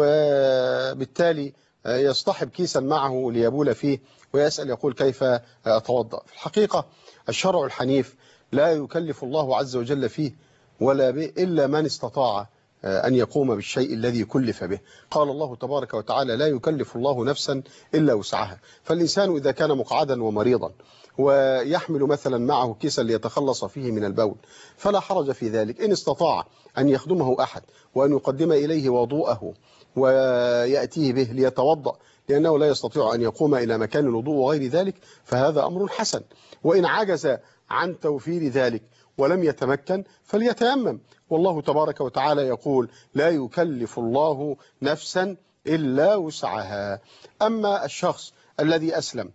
B: وبالتالي يصطحب كيسا معه ليبول فيه، ويسأل يقول كيف أتوضأ؟ في الحقيقة الشرع الحنيف لا يكلف الله عز وجل فيه ولا به إلا من استطاع أن يقوم بالشيء الذي كلف به. قال الله تبارك وتعالى لا يكلف الله نفسا إلا وسعها. فالإنسان إذا كان مقعدا ومريضا ويحمل مثلا معه كيسا ليتخلص فيه من البول فلا حرج في ذلك إن استطاع أن يخدمه أحد وأن يقدم إليه وضوءه ويأتيه به ليتوضأ، لأنه لا يستطيع أن يقوم إلى مكان الوضوء وغير ذلك، فهذا أمر حسن. وإن عجز عن توفير ذلك ولم يتمكن فليتيمم، والله تبارك وتعالى يقول لا يكلف الله نفسا إلا وسعها. أما الشخص الذي أسلم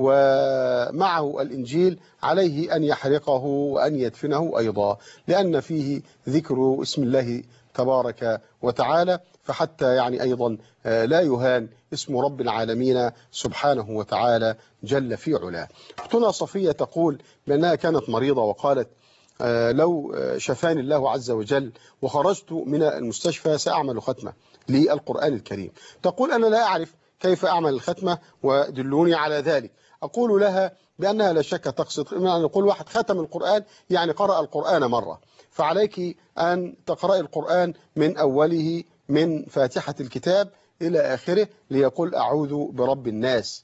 B: ومعه الإنجيل عليه أن يحرقه وأن يدفنه أيضا، لأن فيه ذكر اسم الله تبارك وتعالى، فحتى يعني أيضا لا يهان اسم رب العالمين سبحانه وتعالى جل في علاه. أختنا صفية تقول بأنها كانت مريضة وقالت لو شفاني الله عز وجل وخرجت من المستشفى سأعمل ختمة للقرآن الكريم. تقول أنا لا أعرف كيف أعمل الختمة ودلوني على ذلك. أقول لها بأنها لا شك تقصد أن نقول واحد ختم القرآن يعني قرأ القرآن مرة، فعليك أن تقرأ القرآن من أوله من فاتحة الكتاب إلى آخره ليقول أعوذ برب الناس.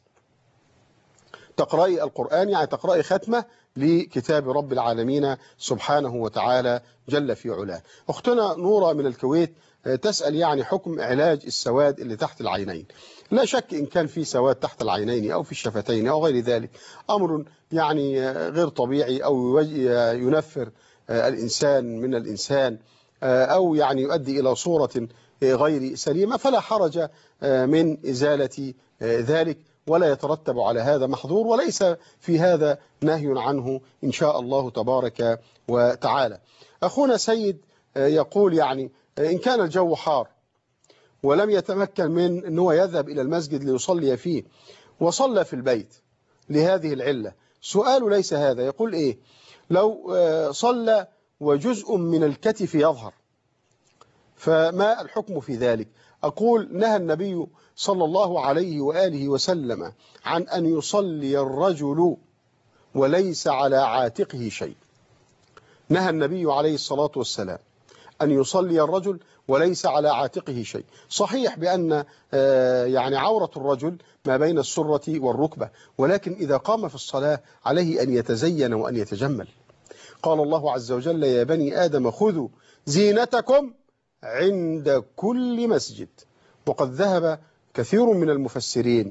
B: تقرأي القرآن يعني تقرأي ختمة لكتاب رب العالمين سبحانه وتعالى جل في علاه. أختنا نورة من الكويت تسأل يعني حكم علاج السواد اللي تحت العينين. لا شك إن كان في سواد تحت العينين أو في الشفتين أو غير ذلك أمر يعني غير طبيعي أو ينفر الإنسان من الإنسان أو يعني يؤدي إلى صورة غير سليمة فلا حرج من إزالة ذلك، ولا يترتب على هذا محظور، وليس في هذا نهي عنه إن شاء الله تبارك وتعالى. أخونا سيد يقول يعني إن كان الجو حار ولم يتمكن من أنه يذهب إلى المسجد ليصلي فيه وصلى في البيت لهذه العلة، سؤال ليس هذا، يقول إيه لو صلى وجزء من الكتف يظهر فما الحكم في ذلك؟ أقول نهى النبي صلى الله عليه وآله وسلم عن أن يصلي الرجل وليس على عاتقه شيء. نهى النبي عليه الصلاة والسلام أن يصلي الرجل وليس على عاتقه شيء. صحيح بأن يعني عورة الرجل ما بين السرة والركبة، ولكن إذا قام في الصلاة عليه أن يتزين وأن يتجمل. قال الله عز وجل يا بني آدم خذوا زينتكم عند كل مسجد. وقد ذهب كثير من المفسرين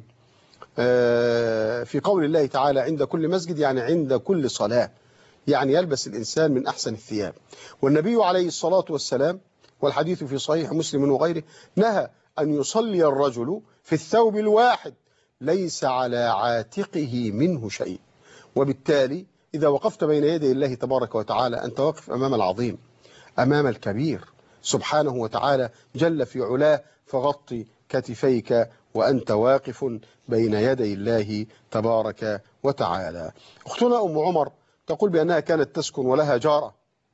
B: في قول الله تعالى عند كل مسجد يعني عند كل صلاة، يعني يلبس الإنسان من أحسن الثياب. والنبي عليه الصلاة والسلام والحديث في صحيح مسلم وغيره نهى أن يصلي الرجل في الثوب الواحد ليس على عاتقه منه شيء. وبالتالي إذا وقفت بين يدي الله تبارك وتعالى أنت واقف أمام العظيم، أمام الكبير سبحانه وتعالى جل في علاه، فغطي كتفيك وأنت واقف بين يدي الله تبارك وتعالى. أختنا أم عمر تقول بأنها كانت تسكن ولها جارة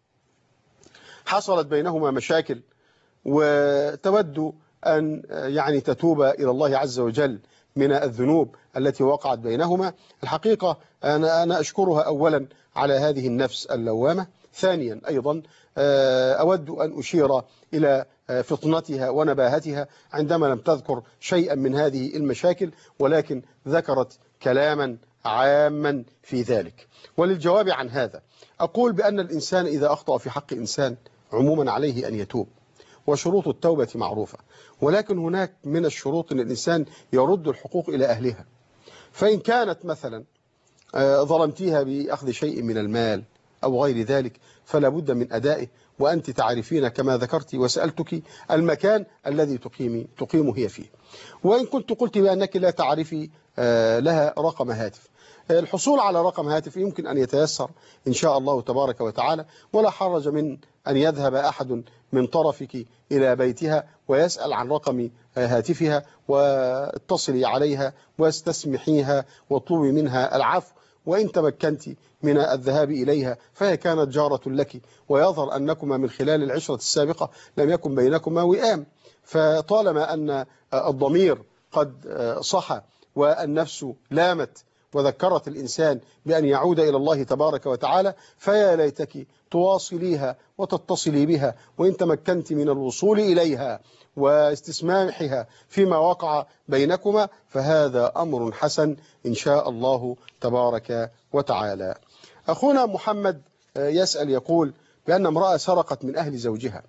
B: حصلت بينهما مشاكل وتود أن يعني تتوب إلى الله عز وجل من الذنوب التي وقعت بينهما. الحقيقة أنا أشكرها أولا على هذه النفس اللوامة. ثانيا أيضا أود أن أشير إلى فطنتها ونباهتها عندما لم تذكر شيئا من هذه المشاكل، ولكن ذكرت كلاما عاما في ذلك. وللجواب عن هذا أقول بأن الإنسان إذا أخطأ في حق إنسان عموما عليه أن يتوب، وشروط التوبة معروفة، ولكن هناك من الشروط أن الإنسان يرد الحقوق إلى أهلها. فإن كانت مثلا ظلمتيها بأخذ شيء من المال أو غير ذلك فلا بد من أدائه، وأنت تعرفين كما ذكرت وسألتك المكان الذي تقيم هي فيه. وإن كنت قلت بأنك لا تعرفي لها رقم هاتف، الحصول على رقم هاتف يمكن أن يتيسر إن شاء الله تبارك وتعالى، ولا حرج من أن يذهب أحد من طرفك إلى بيتها ويسأل عن رقم هاتفها واتصلي عليها واستسمحيها واطلبي منها العفو. وإن تمكنت من الذهاب إليها فهي كانت جارة لك، ويظهر أنكما من خلال العشرة السابقة لم يكن بينكما وئام، فطالما أن الضمير قد صحى والنفس لامت وذكرت الإنسان بأن يعود إلى الله تبارك وتعالى، فيا ليتك تواصليها وتتصلي بها، وإن تمكنت من الوصول إليها واستسماحها فيما وقع بينكما فهذا أمر حسن إن شاء الله تبارك وتعالى. أخونا محمد يسأل يقول بأن امرأة سرقت من أهل زوجها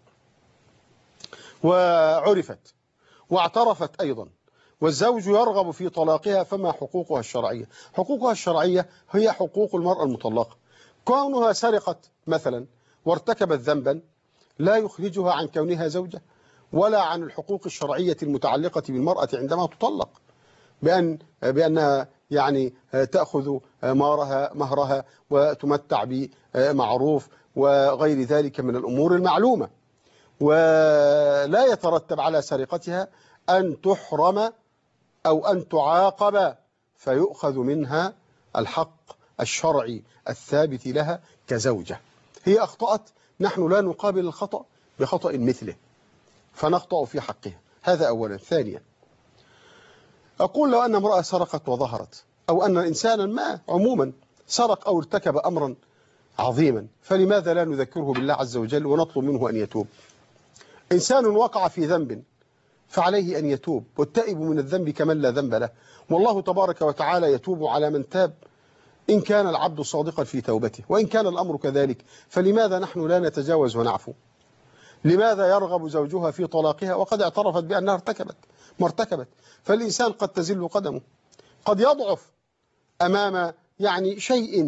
B: وعرفت واعترفت أيضا، والزوج يرغب في طلاقها، فما حقوقها الشرعية؟ حقوقها الشرعية هي حقوق المرأة المطلقة. كونها سرقت مثلا وارتكبت ذنبا لا يخرجها عن كونها زوجة ولا عن الحقوق الشرعية المتعلقة بالمرأة عندما تطلق، بأنها يعني تأخذ مهرها وتمتع بمعروف وغير ذلك من الأمور المعلومة، ولا يترتب على سرقتها أن تحرم أو أن تعاقب فيؤخذ منها الحق الشرعي الثابت لها كزوجة. هي أخطأت، نحن لا نقابل الخطأ بخطأ مثله فنخطأ في حقها، هذا أولا. ثانيا أقول لو أن امرأة سرقت وظهرت، أو أن إنسانا ما عموما سرق أو ارتكب أمرا عظيما، فلماذا لا نذكره بالله عز وجل ونطلب منه أن يتوب؟ إنسان وقع في ذنب فعليه أن يتوب، والتائب من الذنب كمن لا ذنب له، والله تبارك وتعالى يتوب على من تاب إن كان العبد صادقا في توبته. وإن كان الأمر كذلك فلماذا نحن لا نتجاوز ونعفو؟ لماذا يرغب زوجها في طلاقها وقد اعترفت بأنها ما ارتكبت؟ فالإنسان قد تزل قدمه، قد يضعف أمام يعني شيء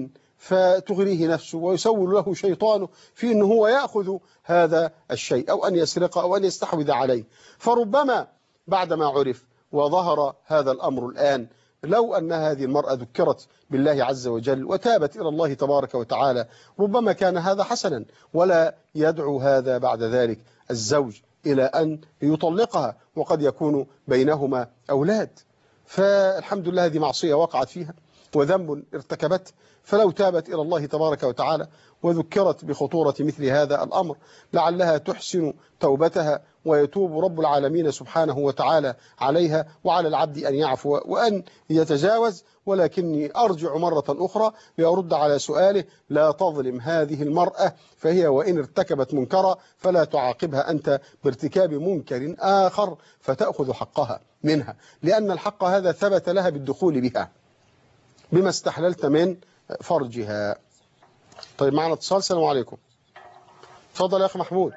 B: فتغريه نفسه ويسول له شيطانه في أنه هو يأخذ هذا الشيء أو أن يسرقه أو أن يستحوذ عليه. فربما بعدما عرف وظهر هذا الأمر الآن، لو أن هذه المرأة ذكرت بالله عز وجل وتابت إلى الله تبارك وتعالى، ربما كان هذا حسنا، ولا يدعو هذا بعد ذلك الزوج إلى أن يطلقها، وقد يكون بينهما أولاد. فالحمد لله هذه معصية وقعت فيها وذنب ارتكبته، فلو تابت إلى الله تبارك وتعالى وذكرت بخطورة مثل هذا الأمر لعلها تحسن توبتها ويتوب رب العالمين سبحانه وتعالى عليها، وعلى العبد أن يعفو وأن يتجاوز. ولكني أرجع مرة أخرى لأرد على سؤاله: لا تظلم هذه المرأة، فهي وإن ارتكبت منكرا فلا تعاقبها أنت بارتكاب منكر آخر فتأخذ حقها منها، لأن الحق هذا ثبت لها بالدخول بها بما استحللت من فرجها. طيب معنا اتصال. السلام عليكم. تفضل يا أخي محمود.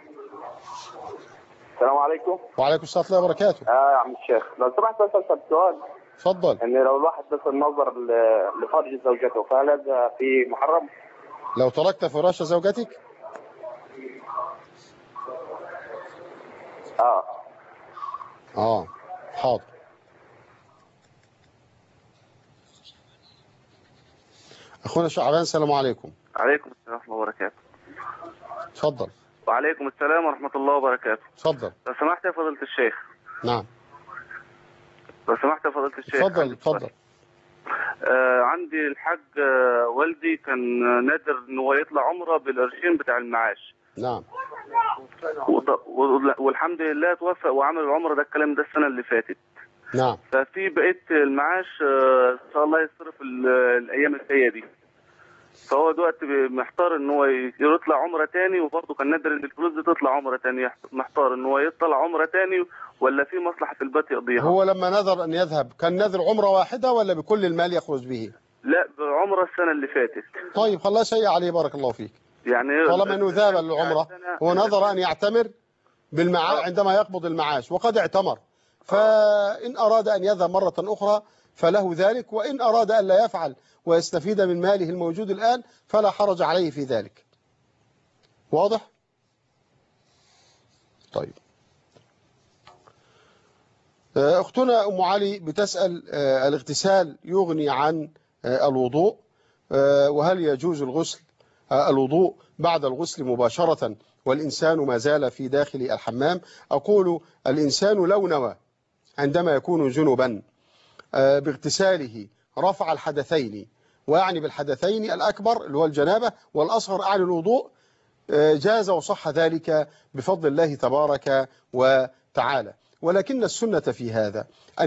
C: السلام عليكم.
B: وعليكم السلام ورحمة الله وبركاته.
C: يا عم الشيخ لو سمحت أسأل سؤال.
B: تفضل.
C: إن لو الواحد بس النظر لفرج زوجته فهل هذا في محرم؟
B: لو تركت فراش زوجتك؟ حاضر. أخونا شعبان. السلام عليكم.
D: عليكم السلام ورحمة الله وبركاته.
B: تفضل.
D: وعليكم السلام ورحمة الله وبركاته.
B: تفضل.
D: لو سمحت يا فضيلة الشيخ.
B: نعم.
D: لو سمحت يا فضيلة الشيخ.
B: تفضل.
D: عندي الحاج والدي كان نادر ان هو يطلع عمره بالقرشين بتاع المعاش.
B: نعم.
D: والحمد لله توفق وعمل العمره ده، الكلام ده السنة اللي فاتت.
B: نعم.
D: ففي بقية المعاش ان شاء الله يصرف الايام الجايه دي. فهو دلوقتي محتار ان هو يطلع عمره تاني، وبرضه كان نادر ان الفلوس دي تطلع عمره تاني، محتار ان هو يطلع عمره تاني ولا في مصلحه في البيت يقضيها.
B: هو لما نذر ان يذهب كان نذر عمره واحده ولا بكل المال يخرج به؟
D: لا، بعمره السنه اللي فاتت.
B: طيب خلاص شيء عليه، بارك الله فيك.
D: يعني
B: طالما انه ذهب للعمره هو نذر ان يعتمر بالمعاش عندما يقبض المعاش، وقد اعتمر، فان اراد ان يذهب مره اخرى فله ذلك، وان اراد ان لا يفعل ويستفيد من ماله الموجود الآن فلا حرج عليه في ذلك. واضح؟ طيب. أختنا أم علي بتسأل: الاغتسال يغني عن الوضوء؟ وهل يجوز الوضوء بعد الغسل مباشرة والإنسان ما زال في داخل الحمام؟ أقول: الإنسان لو نوى عندما يكون جنبا باغتساله رفع الحدثين، ويعني بالحدثين الأكبر اللي هو الجنابة والأصغر أعني الوضوء، جاز وصح ذلك بفضل الله تبارك وتعالى. ولكن السنة في هذا أن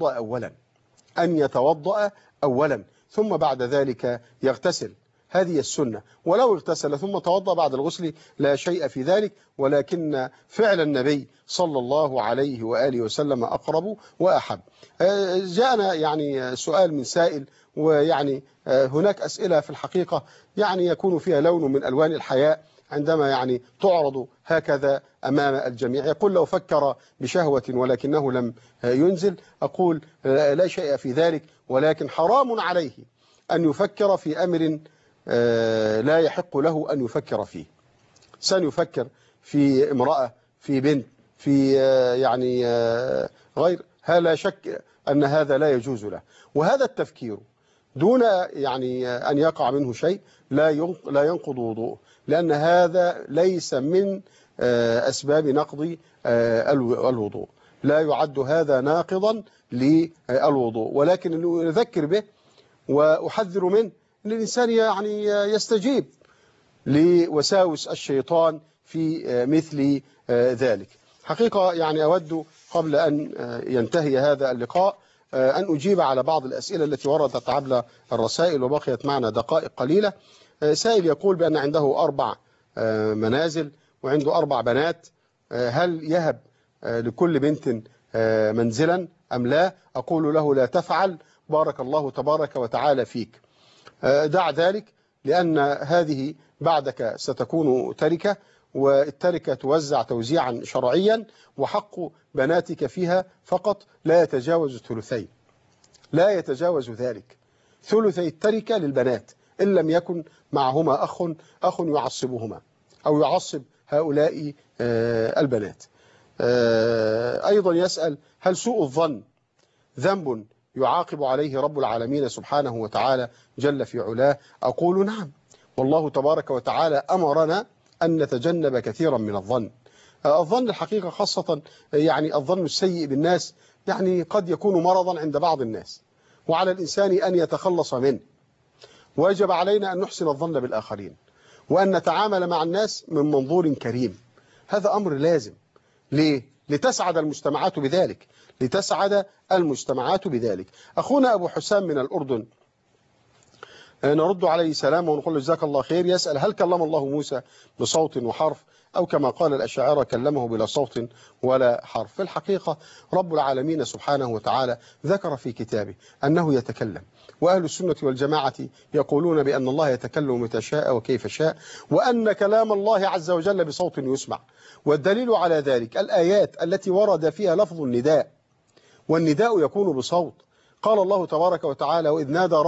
B: يتوضأ أولا ثم بعد ذلك يغتسل، هذه السنة. ولو اغتسل ثم توضأ بعد الغسل لا شيء في ذلك، ولكن فعل النبي صلى الله عليه وآله وسلم أقرب وأحب. جاءنا يعني سؤال من سائل، ويعني هناك أسئلة في الحقيقة يعني يكون فيها لون من ألوان الحياء عندما يعني تعرض هكذا أمام الجميع. يقول: لو فكر بشهوة ولكنه لم ينزل. أقول: لا شيء في ذلك، ولكن حرام عليه أن يفكر في أمر لا يحق له أن يفكر فيه. سنفكر في امرأة، في بنت، في يعني غير، لا شك أن هذا لا يجوز له. وهذا التفكير دون يعني أن يقع منه شيء لا ينقض وضوءه، لأن هذا ليس من أسباب نقض الوضوء، لا يعد هذا ناقضا للوضوء. ولكن نذكر به وأحذر منه أن الإنسان يعني يستجيب لوساوس الشيطان في مثل ذلك. حقيقة يعني أود قبل أن ينتهي هذا اللقاء أن أجيب على بعض الأسئلة التي وردت عبر الرسائل، وبقيت معنا دقائق قليلة. سائل يقول بأن عنده 4 منازل وعنده 4 بنات، هل يهب لكل بنت منزلا أم لا؟ أقول له: لا تفعل، بارك الله تبارك وتعالى فيك. دع ذلك، لأن هذه بعدك ستكون تركة، والتركة توزع توزيعا شرعيا، وحق بناتك فيها فقط لا يتجاوز 2، لا يتجاوز ذلك. 2 التركة للبنات، إن لم يكن معهما أخ يعصبهما أو يعصب هؤلاء البنات. أيضا يسأل: هل سوء الظن ذنب يعاقب عليه رب العالمين سبحانه وتعالى جل في علاه؟ أقول نعم، والله تبارك وتعالى أمرنا أن نتجنب كثيرا من الظن. الظن الحقيقة خاصة يعني الظن السيء بالناس يعني قد يكون مرضا عند بعض الناس، وعلى الإنسان أن يتخلص منه، ويجب علينا أن نحسن الظن بالآخرين وأن نتعامل مع الناس من منظور كريم. هذا أمر لازم. ليه؟ لتسعد المجتمعات بذلك، لتسعد المجتمعات بذلك. أخونا أبو حسام من الأردن نرد عليه سلام ونقول له جزاك الله خير. يسأل: هل كلم الله موسى بصوت وحرف، أو كما قال الأشاعرة كلمه بلا صوت ولا حرف؟ في الحقيقة رب العالمين سبحانه وتعالى ذكر في كتابه أنه يتكلم، وأهل السنة والجماعة يقولون بأن الله يتكلم متى شاء وكيف شاء، وأن كلام الله عز وجل بصوت يسمع. والدليل على ذلك الآيات التي ورد فيها لفظ النداء، والنداء يكون بصوت. قال الله تبارك وتعالى: وإذ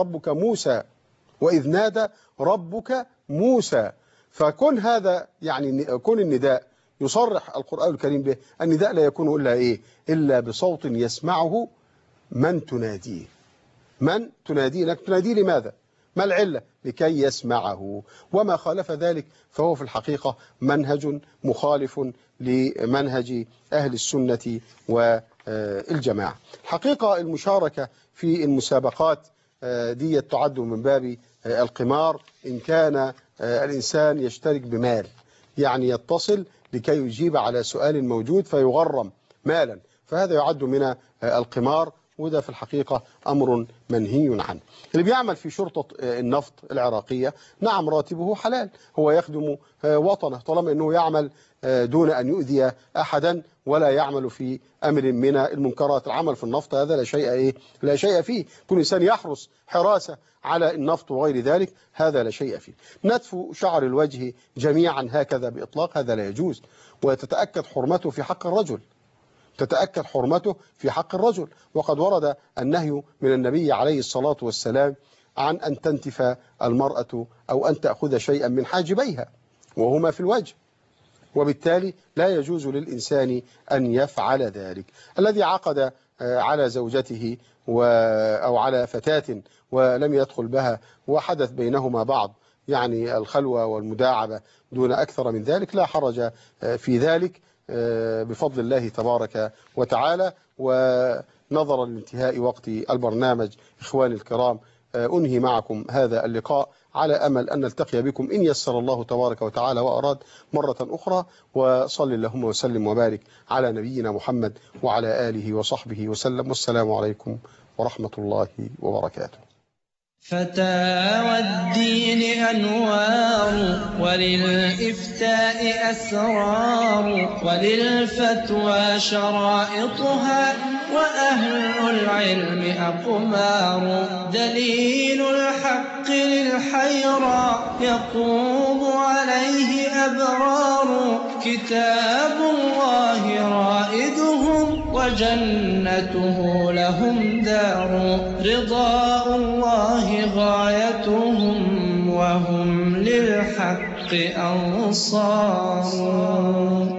B: نادى ربك موسى. فكن هذا يعني كن النداء يصرح القرآن الكريم به. النداء لا يكون إلا بصوت يسمعه من تناديه. من تناديه؟ لك تناديه لماذا؟ ما العلة؟ لكي يسمعه. وما خالف ذلك فهو في الحقيقة منهج مخالف لمنهج أهل السنة والجماعة. الحقيقة المشاركة في المسابقات دي تعد من باب القمار إن كان الإنسان يشترك بمال، يعني يتصل لكي يجيب على سؤال موجود فيغرم مالا، فهذا يعد من القمار، وده في الحقيقة أمر منهي عنه. اللي بيعمل في شرطة النفط العراقية نعم راتبه حلال، هو يخدم وطنه طالما أنه يعمل دون أن يؤذي أحدا ولا يعمل في أمر من المنكرات. العمل في النفط هذا لا شيء فيه، كل إنسان يحرص حراسة على النفط وغير ذلك، هذا لا شيء فيه. نتف شعر الوجه جميعا هكذا بإطلاق هذا لا يجوز، وتتأكد حرمته في حق الرجل، تتأكد حرمته في حق الرجل. وقد ورد النهي من النبي عليه الصلاة والسلام عن أن تنتف المرأة أو أن تأخذ شيئا من حاجبيها وهما في الوجه، وبالتالي لا يجوز للإنسان أن يفعل ذلك. الذي عقد على زوجته أو على فتاة ولم يدخل بها وحدث بينهما بعض يعني الخلوة والمداعبة دون أكثر من ذلك لا حرج في ذلك بفضل الله تبارك وتعالى. ونظرا لانتهاء وقت البرنامج إخواني الكرام أنهي معكم هذا اللقاء على أمل أن نلتقي بكم إن يسر الله تبارك وتعالى وأراد مرة أخرى. وصل اللهم وسلم وبارك على نبينا محمد وعلى آله وصحبه وسلم، والسلام عليكم ورحمة الله وبركاته.
E: فتاوى الدين أنوار، وللإفتاء أسرار، وللفتوى شرائطها، وأهل العلم أقمار. دليل الحق للحيرى يقوم عليه أبرار. كتاب الله رائدهم وجنته لهم دار. رضاء الله غايتهم وهم للحق أنصار.